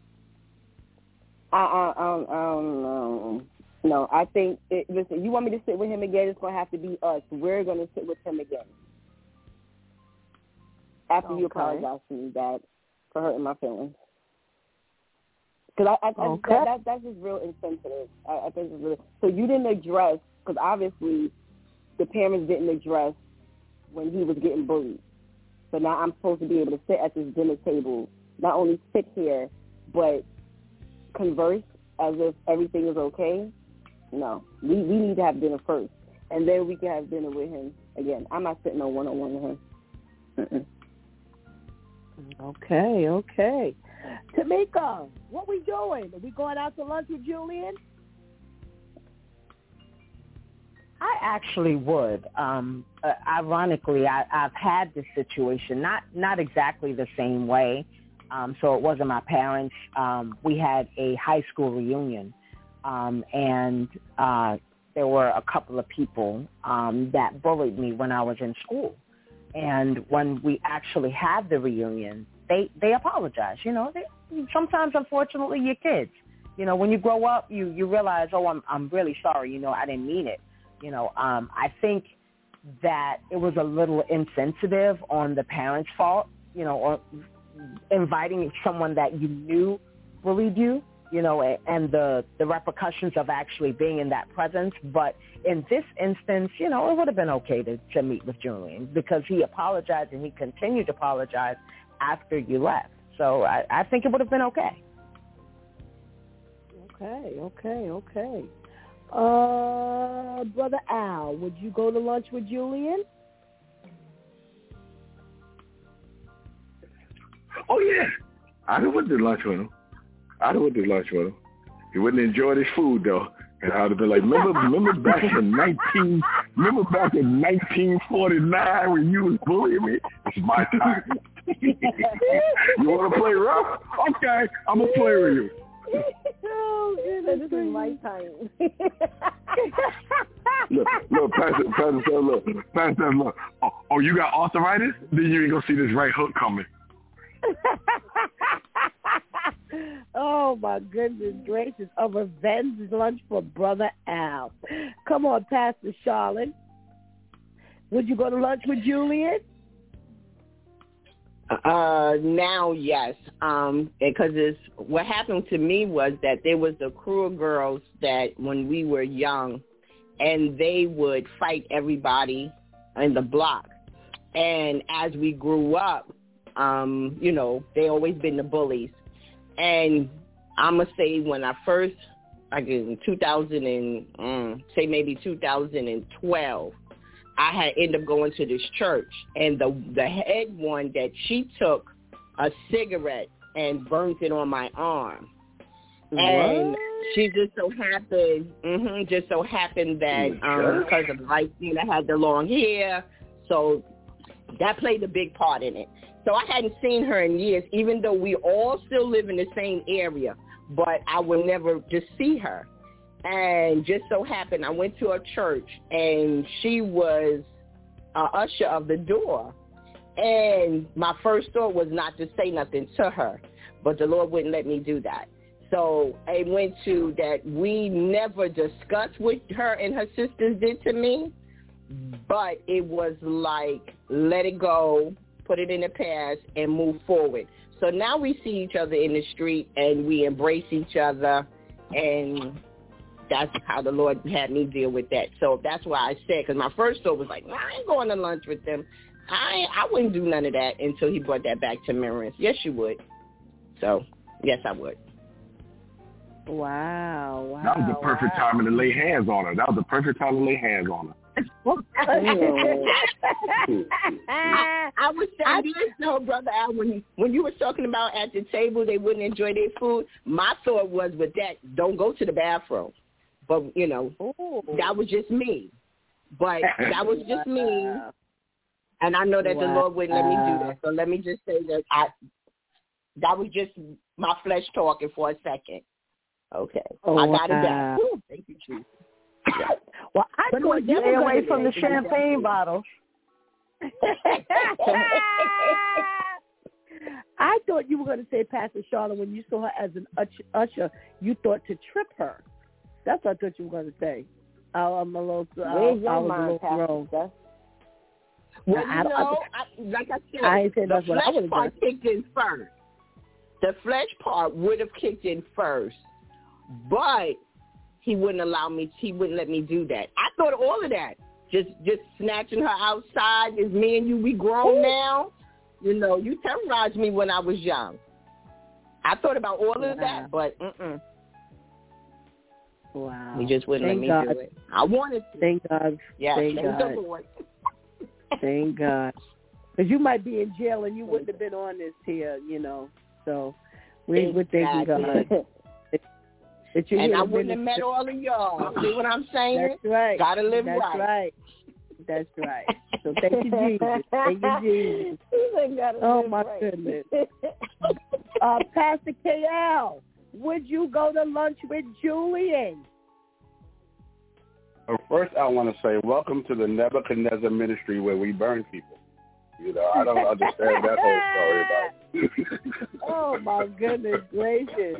I, I, I, don't, I don't know. No, I think, it, listen, you want me to sit with him again, it's going to have to be us. We're going to sit with him again. After okay. you apologize to me, Dad, for hurting my feelings. Because I, I, I okay. that, that, that's just real insensitive. I, I think it's really, so you didn't address, because obviously the parents didn't address when he was getting bullied. So now I'm supposed to be able to sit at this dinner table, not only sit here, but converse as if everything is okay. No, we we need to have dinner first, and then we can have dinner with him again. I'm not sitting on one-on-one with him. Mm-mm. Okay, okay. Tamika, what we doing? Are we going out to lunch with Julian? I actually would. Um, uh, ironically, I, I've had this situation, not not exactly the same way. Um, so it wasn't my parents. Um, we had a high school reunion, um, and uh, there were a couple of people um, that bullied me when I was in school. And when we actually had the reunion, they, they apologized. You know, they, sometimes, unfortunately, you're kids. You know, when you grow up, you, you realize, oh, I'm I'm really sorry. You know, I didn't mean it. You know, um, I think that it was a little insensitive on the parents' fault, you know, or inviting someone that you knew bullied you, you know, and the, the repercussions of actually being in that presence. But in this instance, you know, it would have been okay to, to meet with Julian because he apologized and he continued to apologize after you left. So I, I think it would have been okay. Okay, okay, okay. Uh, Brother Al, would you go to lunch with Julian? Oh, yeah. I would do lunch with him. I would do lunch with him. He wouldn't enjoy his food, though. And I would have been like, remember, remember back in nineteen, remember back in nineteen forty-nine when you was bullying me? It's my time. You want to play rough? Okay, I'm gonna play with you. Oh, goodness, this is my time. Look, look, Pastor, Pastor, look, Pastor, look. Oh, oh, you got arthritis? Then you ain't gonna see this right hook coming. Oh, my goodness gracious. A revenge lunch for Brother Al. Come on, Pastor Charlotte. Would you go to lunch with Julian? Uh, now, yes. Um, because it's, what happened to me was that there was a crew of girls that when we were young, and they would fight everybody in the block. And as we grew up, um, you know, they always been the bullies. And I'm going to say when I first, like in two thousand and, um, say maybe two thousand twelve, I had ended up going to this church. And the the head one that she took a cigarette and burnt it on my arm. What? And she just so happened, mm-hmm, just so happened that um, because of light skin, I had the long hair. So that played a big part in it. So I hadn't seen her in years, even though we all still live in the same area, but I would never just see her. And just so happened, I went to a church, and she was an usher of the door. And my first thought was not to say nothing to her, but the Lord wouldn't let me do that. So I went to that we never discussed what her and her sisters did to me, but it was like, let it go, put it in the past, and move forward. So now we see each other in the street, and we embrace each other, and that's how the Lord had me deal with that. So that's why I said, because my first thought was like, nah, I ain't going to lunch with them. I I wouldn't do none of that until he brought that back to remembrance. Yes, you would. So, yes, I would. Wow, wow. That was the perfect wow. time to lay hands on her. That was the perfect time to lay hands on her. I, I was saying this though, Brother Al, when, when you were talking about at the table they wouldn't enjoy their food, my thought was with that, don't go to the bathroom. But, you know, Ooh. That was just me. But that was just me. And I know that wow. the Lord wouldn't let me do that. So let me just say that I that was just my flesh talking for a second. Okay. Oh, I got wow. it back. Ooh, thank you, Jesus. Yeah. Well, I but thought stay away from the champagne bottle. I thought you were going to say, Pastor Charlotte, when you saw her as an usher, you thought to trip her. That's what I thought you were going to say. Oh, I'm a little. Uh, Where's your I was mind, a little Pastor? wrong. Well, I, you I, know, I, like I said, I said the that's what I flesh would part have kicked in first. The flesh part would have kicked in first, but he wouldn't allow me. He wouldn't let me do that. I thought of all of that. Just, just snatching her outside. Is me and you, we grown Ooh. Now. You know, you terrorized me when I was young. I thought about all of wow. that, but mm-mm. Wow. He just wouldn't Thank let me God. do it. I wanted to. Thank God. Yeah, thank, thank God. the Lord. Thank God. Because you might be in jail and you wouldn't have been on this here, you know. So we would thank God. That you and I wouldn't have met all of y'all. See what I'm saying? That's right. Gotta live That's right. right. That's right. So thank you, Jesus. Thank you, Jesus. Oh, my right. goodness. uh, Pastor K L, would you go to lunch with Julian? But first, I want to say welcome to the Nebuchadnezzar ministry where we burn people. You know, I don't understand that whole story about. Oh my goodness gracious!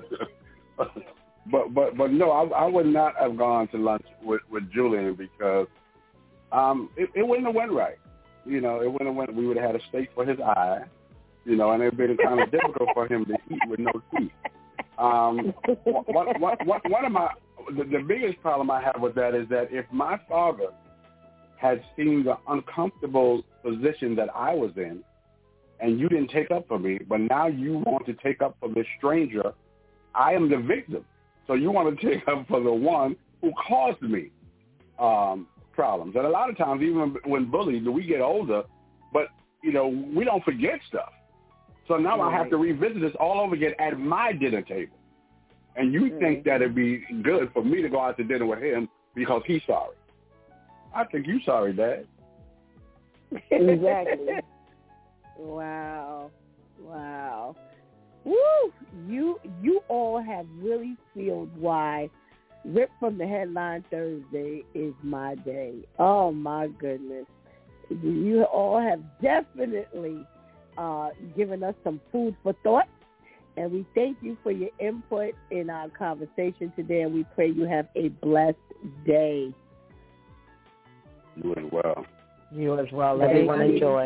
But but but no, I, I would not have gone to lunch with, with Julian because um, it, it wouldn't have went right. You know, it wouldn't have went. We would have had a steak for his eye. You know, and it would have been kind of difficult for him to eat with no teeth. Um, one, one, one, one of my the, the biggest problem I have with that is that if my father had seen the uncomfortable position that I was in, and you didn't take up for me, but now you want to take up for the stranger, I am the victim. So you want to take up for the one who caused me um, problems. And a lot of times, even when bullied, we get older, but, you know, we don't forget stuff. So now right. I have to revisit this all over again at my dinner table. And you mm-hmm. think that it'd be good for me to go out to dinner with him because he's sorry. I think you're sorry, Dad. Exactly. Wow. Wow. Woo! You you all have really sealed why Ripped from the Headline Thursday is my day. Oh, my goodness. You all have definitely uh, given us some food for thought, and we thank you for your input in our conversation today, and we pray you have a blessed day. You as well. You as well. Let everyone enjoy.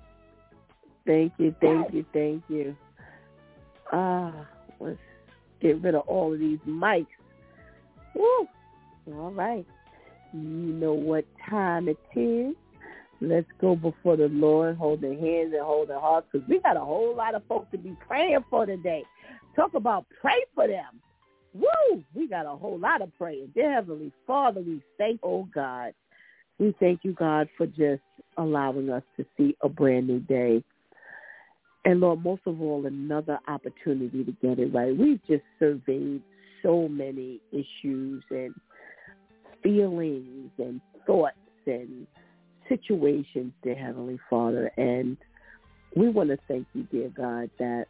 Thank you, thank you, thank you. Ah, let's get rid of all of these mics. Woo! All right. You know what time it is. Let's go before the Lord, holding hands and holding hearts, because we got a whole lot of folks to be praying for today. Talk about pray for them. Woo! We got a whole lot of praying. Dear Heavenly Father, we thank, oh God, we thank you, God, for just allowing us to see a brand new day. And, Lord, most of all, another opportunity to get it right. We've just surveyed so many issues and feelings and thoughts and situations, dear Heavenly Father. And we want to thank you, dear God, that,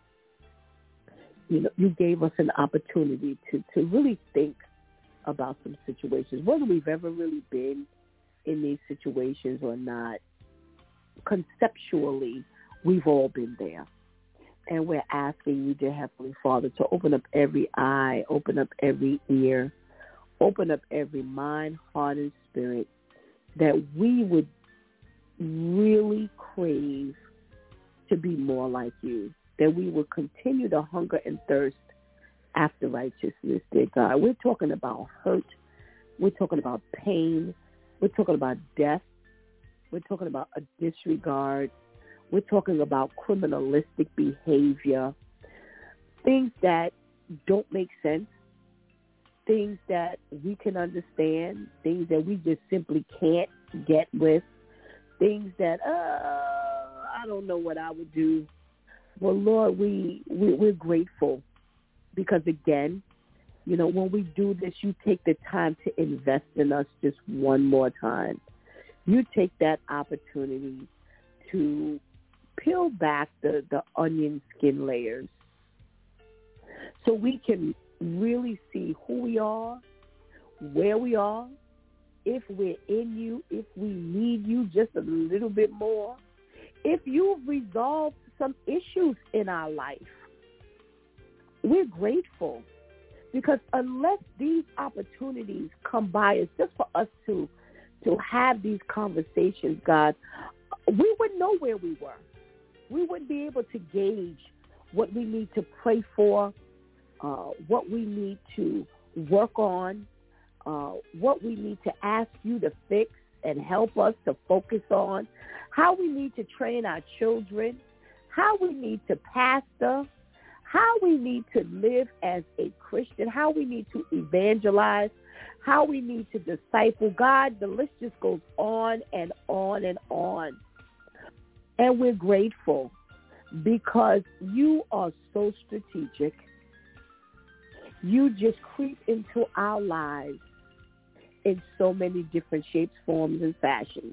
you know, you gave us an opportunity to, to really think about some situations, whether we've ever really been in these situations or not. Conceptually, we've all been there. And we're asking you, dear Heavenly Father, to open up every eye, open up every ear, open up every mind, heart, and spirit, that we would really crave to be more like you, that we will continue to hunger and thirst after righteousness, dear God. We're talking about hurt. We're talking about pain. We're talking about death. We're talking about a disregard. We're talking about criminalistic behavior, things that don't make sense, things that we can understand, things that we just simply can't get with, things that, uh, I don't know what I would do. Well, Lord, we, we, we're grateful because, again, you know, when we do this, you take the time to invest in us just one more time. You take that opportunity to peel back the, the onion skin layers so we can really see who we are, where we are, if we're in you, if we need you just a little bit more, if you've resolved some issues in our life. We're grateful because unless these opportunities come by us just for us to to have these conversations, God, we wouldn't know where we were. We wouldn't be able to gauge what we need to pray for, uh, what we need to work on, uh, what we need to ask you to fix and help us to focus on, how we need to train our children, how we need to pastor, how we need to live as a Christian, how we need to evangelize, how we need to disciple. God, the list just goes on and on and on. And we're grateful because you are so strategic. You just creep into our lives in so many different shapes, forms, and fashions.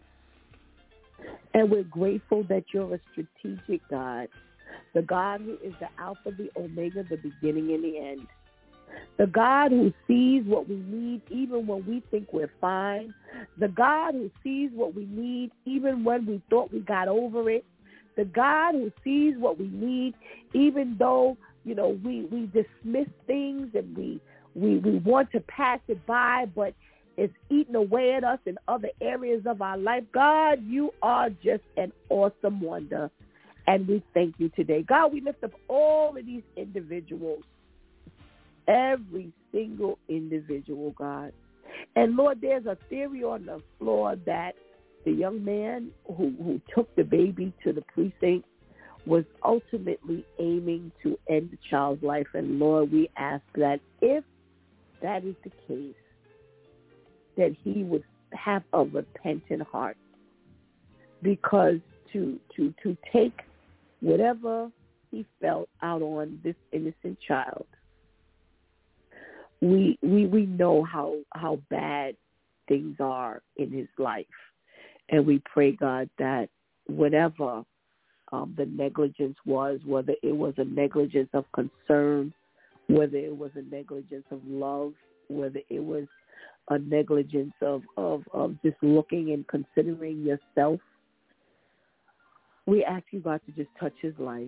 And we're grateful that you're a strategic God, the God who is the Alpha, the Omega, the beginning and the end. The God who sees what we need even when we think we're fine. The God who sees what we need even when we thought we got over it. The God who sees what we need even though, you know, we, we dismiss things and we, we, we want to pass it by, but it's eating away at us in other areas of our life. God, you are just an awesome wonder. And we thank you today. God, we lift up all of these individuals. Every single individual, God. And, Lord, there's a theory on the floor that the young man who, who took the baby to the precinct was ultimately aiming to end the child's life. And, Lord, we ask that if that is the case, that he would have a repentant heart. Because to to to take whatever he felt out on this innocent child, We we we know how how bad things are in his life, and we pray, God, that whatever um, the negligence was, whether it was a negligence of concern, whether it was a negligence of love, whether it was a negligence of, of, of just looking and considering yourself, we ask you, God, to just touch his life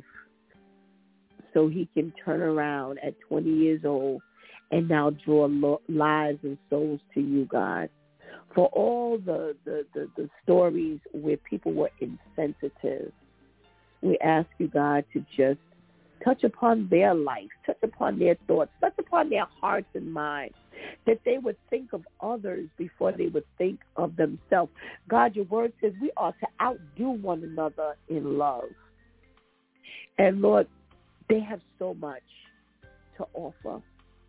so he can turn around at twenty years old and now draw lo- lives and souls to you, God. For all the, the, the, the stories where people were insensitive, we ask you, God, to just touch upon their life, touch upon their thoughts, touch upon their hearts and minds, that they would think of others before they would think of themselves. God, your word says we are to outdo one another in love. And, Lord, they have so much to offer.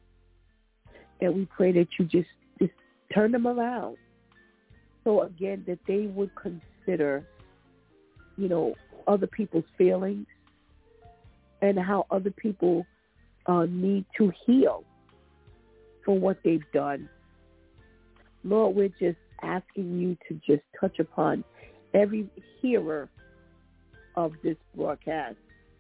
And we pray that you just, just turn them around. So, again, that they would consider, you know, other people's feelings and how other people uh, need to heal for what they've done. Lord, we're just asking you to just touch upon every hearer of this broadcast,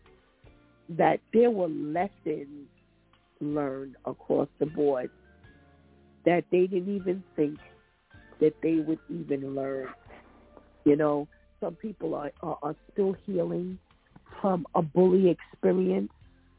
that there were lessons learned across the board that they didn't even think that they would even learn. You know, some people are, are, are still healing from a bully experience.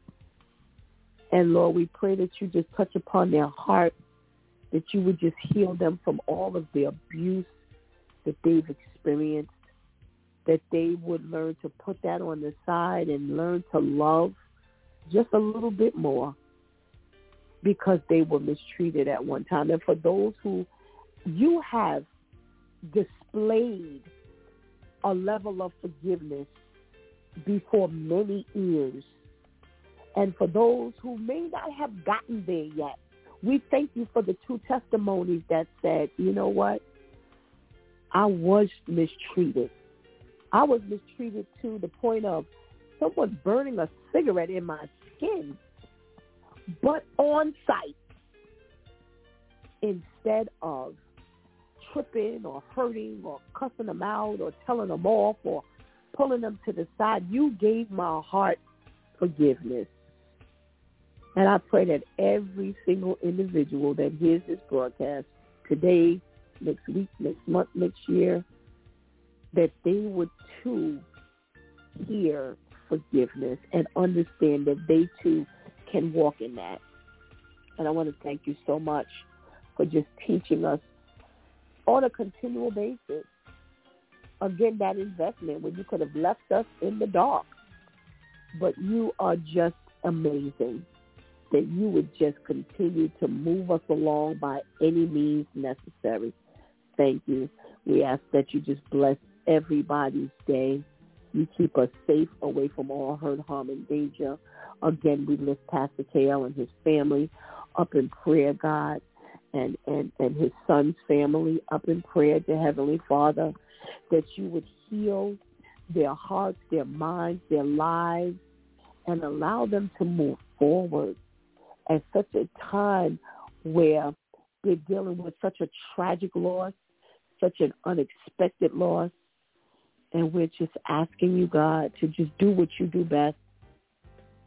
And, Lord, we pray that you just touch upon their heart, that you would just heal them from all of the abuse that they've experienced, that they would learn to put that on the side and learn to love just a little bit more because they were mistreated at one time. And for those who you have displayed a level of forgiveness before many years, and for those who may not have gotten there yet, we thank you for the two testimonies that said, you know what, I was mistreated. I was mistreated to the point of someone burning a cigarette in my skin, but on sight, instead of tripping or hurting or cussing them out or telling them off or pulling them to the side. You gave my heart forgiveness. And I pray that every single individual that hears this broadcast today, next week, next month, next year, that they would too hear forgiveness and understand that they too can walk in that. And I want to thank you so much for just teaching us on a continual basis. Again, that investment when you could have left us in the dark. But you are just amazing that you would just continue to move us along by any means necessary. Thank you. We ask that you just bless everybody's day. You keep us safe away from all hurt, harm, and danger. Again, we lift Pastor K L and his family up in prayer, God, and, and, and his son's family up in prayer to Heavenly Father, that you would heal their hearts, their minds, their lives, and allow them to move forward at such a time where they're dealing with such a tragic loss, such an unexpected loss. And we're just asking you, God, to just do what you do best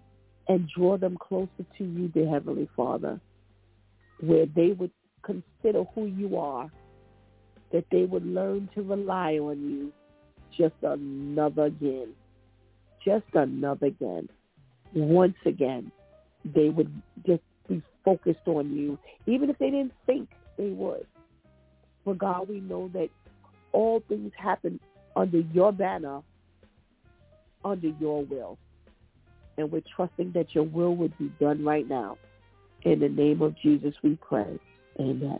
and draw them closer to you, dear Heavenly Father, where they would consider who you are, that they would learn to rely on you just another again, just another again. Once again, they would just be focused on you, even if they didn't think they would. But God, we know that all things happen under your banner, under your will. And we're trusting that your will would be done right now. In the name of Jesus, we pray. Amen.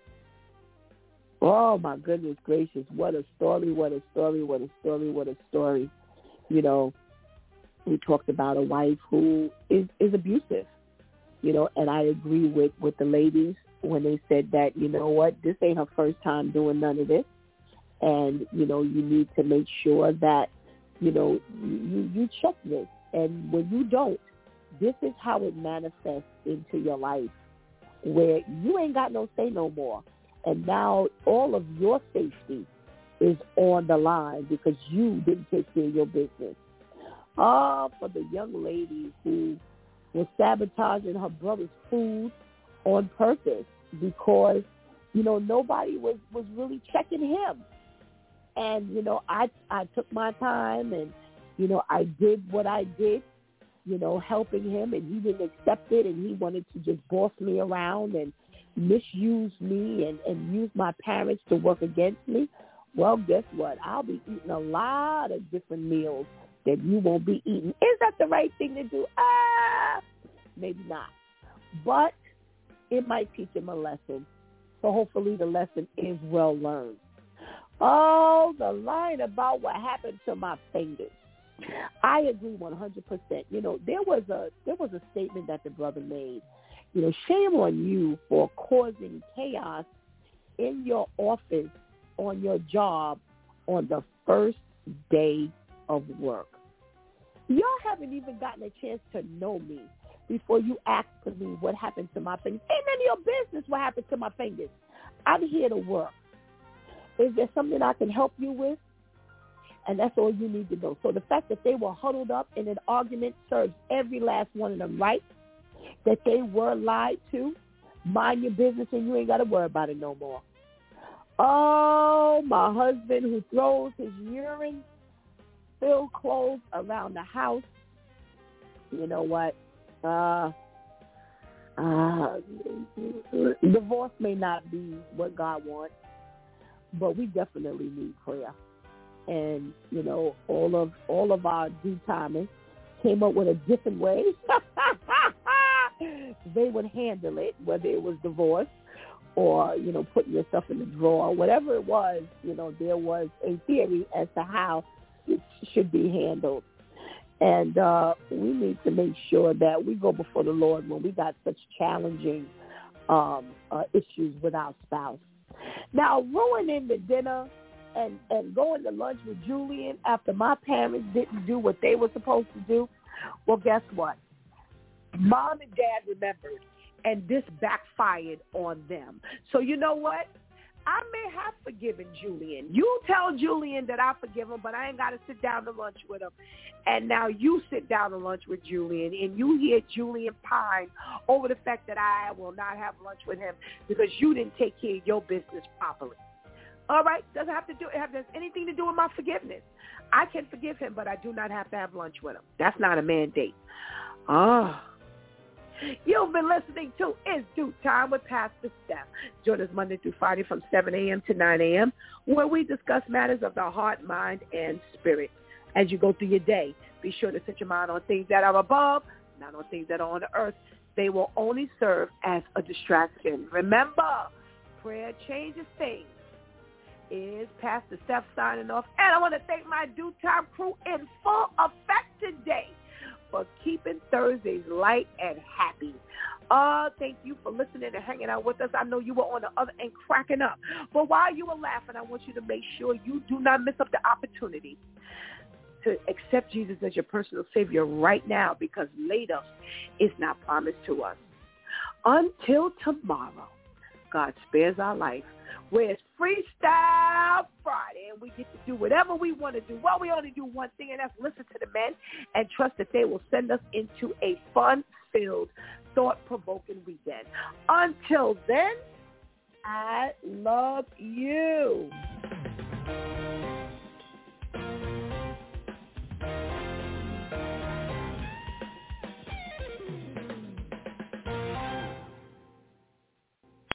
Oh, my goodness gracious. What a story, what a story, what a story, what a story. You know, we talked about a wife who is, is abusive, you know, and I agree with, with the ladies when they said that, you know what, this ain't her first time doing none of this. And, you know, you need to make sure that, you know, you, you check this. And when you don't, this is how it manifests into your life, where you ain't got no say no more. And now all of your safety is on the line because you didn't take care of your business. Ah, for the young lady who was sabotaging her brother's food on purpose because, you know, nobody was, was really checking him. And, you know, I I took my time and, you know, I did what I did, you know, helping him, and he didn't accept it, and he wanted to just boss me around and misuse me and, and use my parents to work against me. Well, guess what? I'll be eating a lot of different meals that you won't be eating. Is that the right thing to do? Ah, maybe not. But it might teach him a lesson. So hopefully the lesson is well learned. Oh, the line about what happened to my fingers. I agree one hundred percent. You know, there was a there was a statement that the brother made. You know, shame on you for causing chaos in your office, on your job, on the first day of work. Y'all haven't even gotten a chance to know me before you ask for me what happened to my fingers. Ain't none of your business what happened to my fingers. I'm here to work. Is there something I can help you with? And that's all you need to know. So the fact that they were huddled up in an argument serves every last one of them right, that they were lied to. Mind your business and you ain't got to worry about it no more. Oh, my husband who throws his urine-filled clothes around the house. You know what? Uh, uh, divorce may not be what God wants, but we definitely need prayer. And, you know, all of all of our do-timers came up with a different way they would handle it, whether it was divorce or, you know, putting yourself in the drawer, whatever it was. You know, there was a theory as to how it should be handled. And uh, we need to make sure that we go before the Lord when we got such challenging um, uh, issues with our spouse. Now, ruining the dinner and, and going to lunch with Julian after my parents didn't do what they were supposed to do, well, guess what? Mom and Dad remembered, and this backfired on them. So you know what? I may have forgiven Julian. You tell Julian that I forgive him, but I ain't got to sit down to lunch with him. And now you sit down to lunch with Julian, and you hear Julian pine over the fact that I will not have lunch with him because you didn't take care of your business properly. All right? Doesn't have to do have this anything to do with my forgiveness. I can forgive him, but I do not have to have lunch with him. That's not a mandate. Oh. You've been listening to It's Due Time with Pastor Steph. Join us Monday through Friday from seven a.m. to nine a.m. where we discuss matters of the heart, mind, and spirit. As you go through your day, be sure to set your mind on things that are above, not on things that are on the earth. They will only serve as a distraction. Remember, prayer changes things. Is Pastor Steph signing off. And I want to thank my Due Time crew in full effect today for keeping Thursdays light and happy. Uh, thank you for listening and hanging out with us. I know you were on the other end cracking up. But while you were laughing, I want you to make sure you do not miss up the opportunity to accept Jesus as your personal Savior right now, because later is not promised to us. Until tomorrow, God spares our life, where it's Freestyle Friday and we get to do do whatever we want to do. Well, we only do one thing, and that's listen to the men and trust that they will send us into a fun-filled, thought-provoking weekend. Until then, I love you.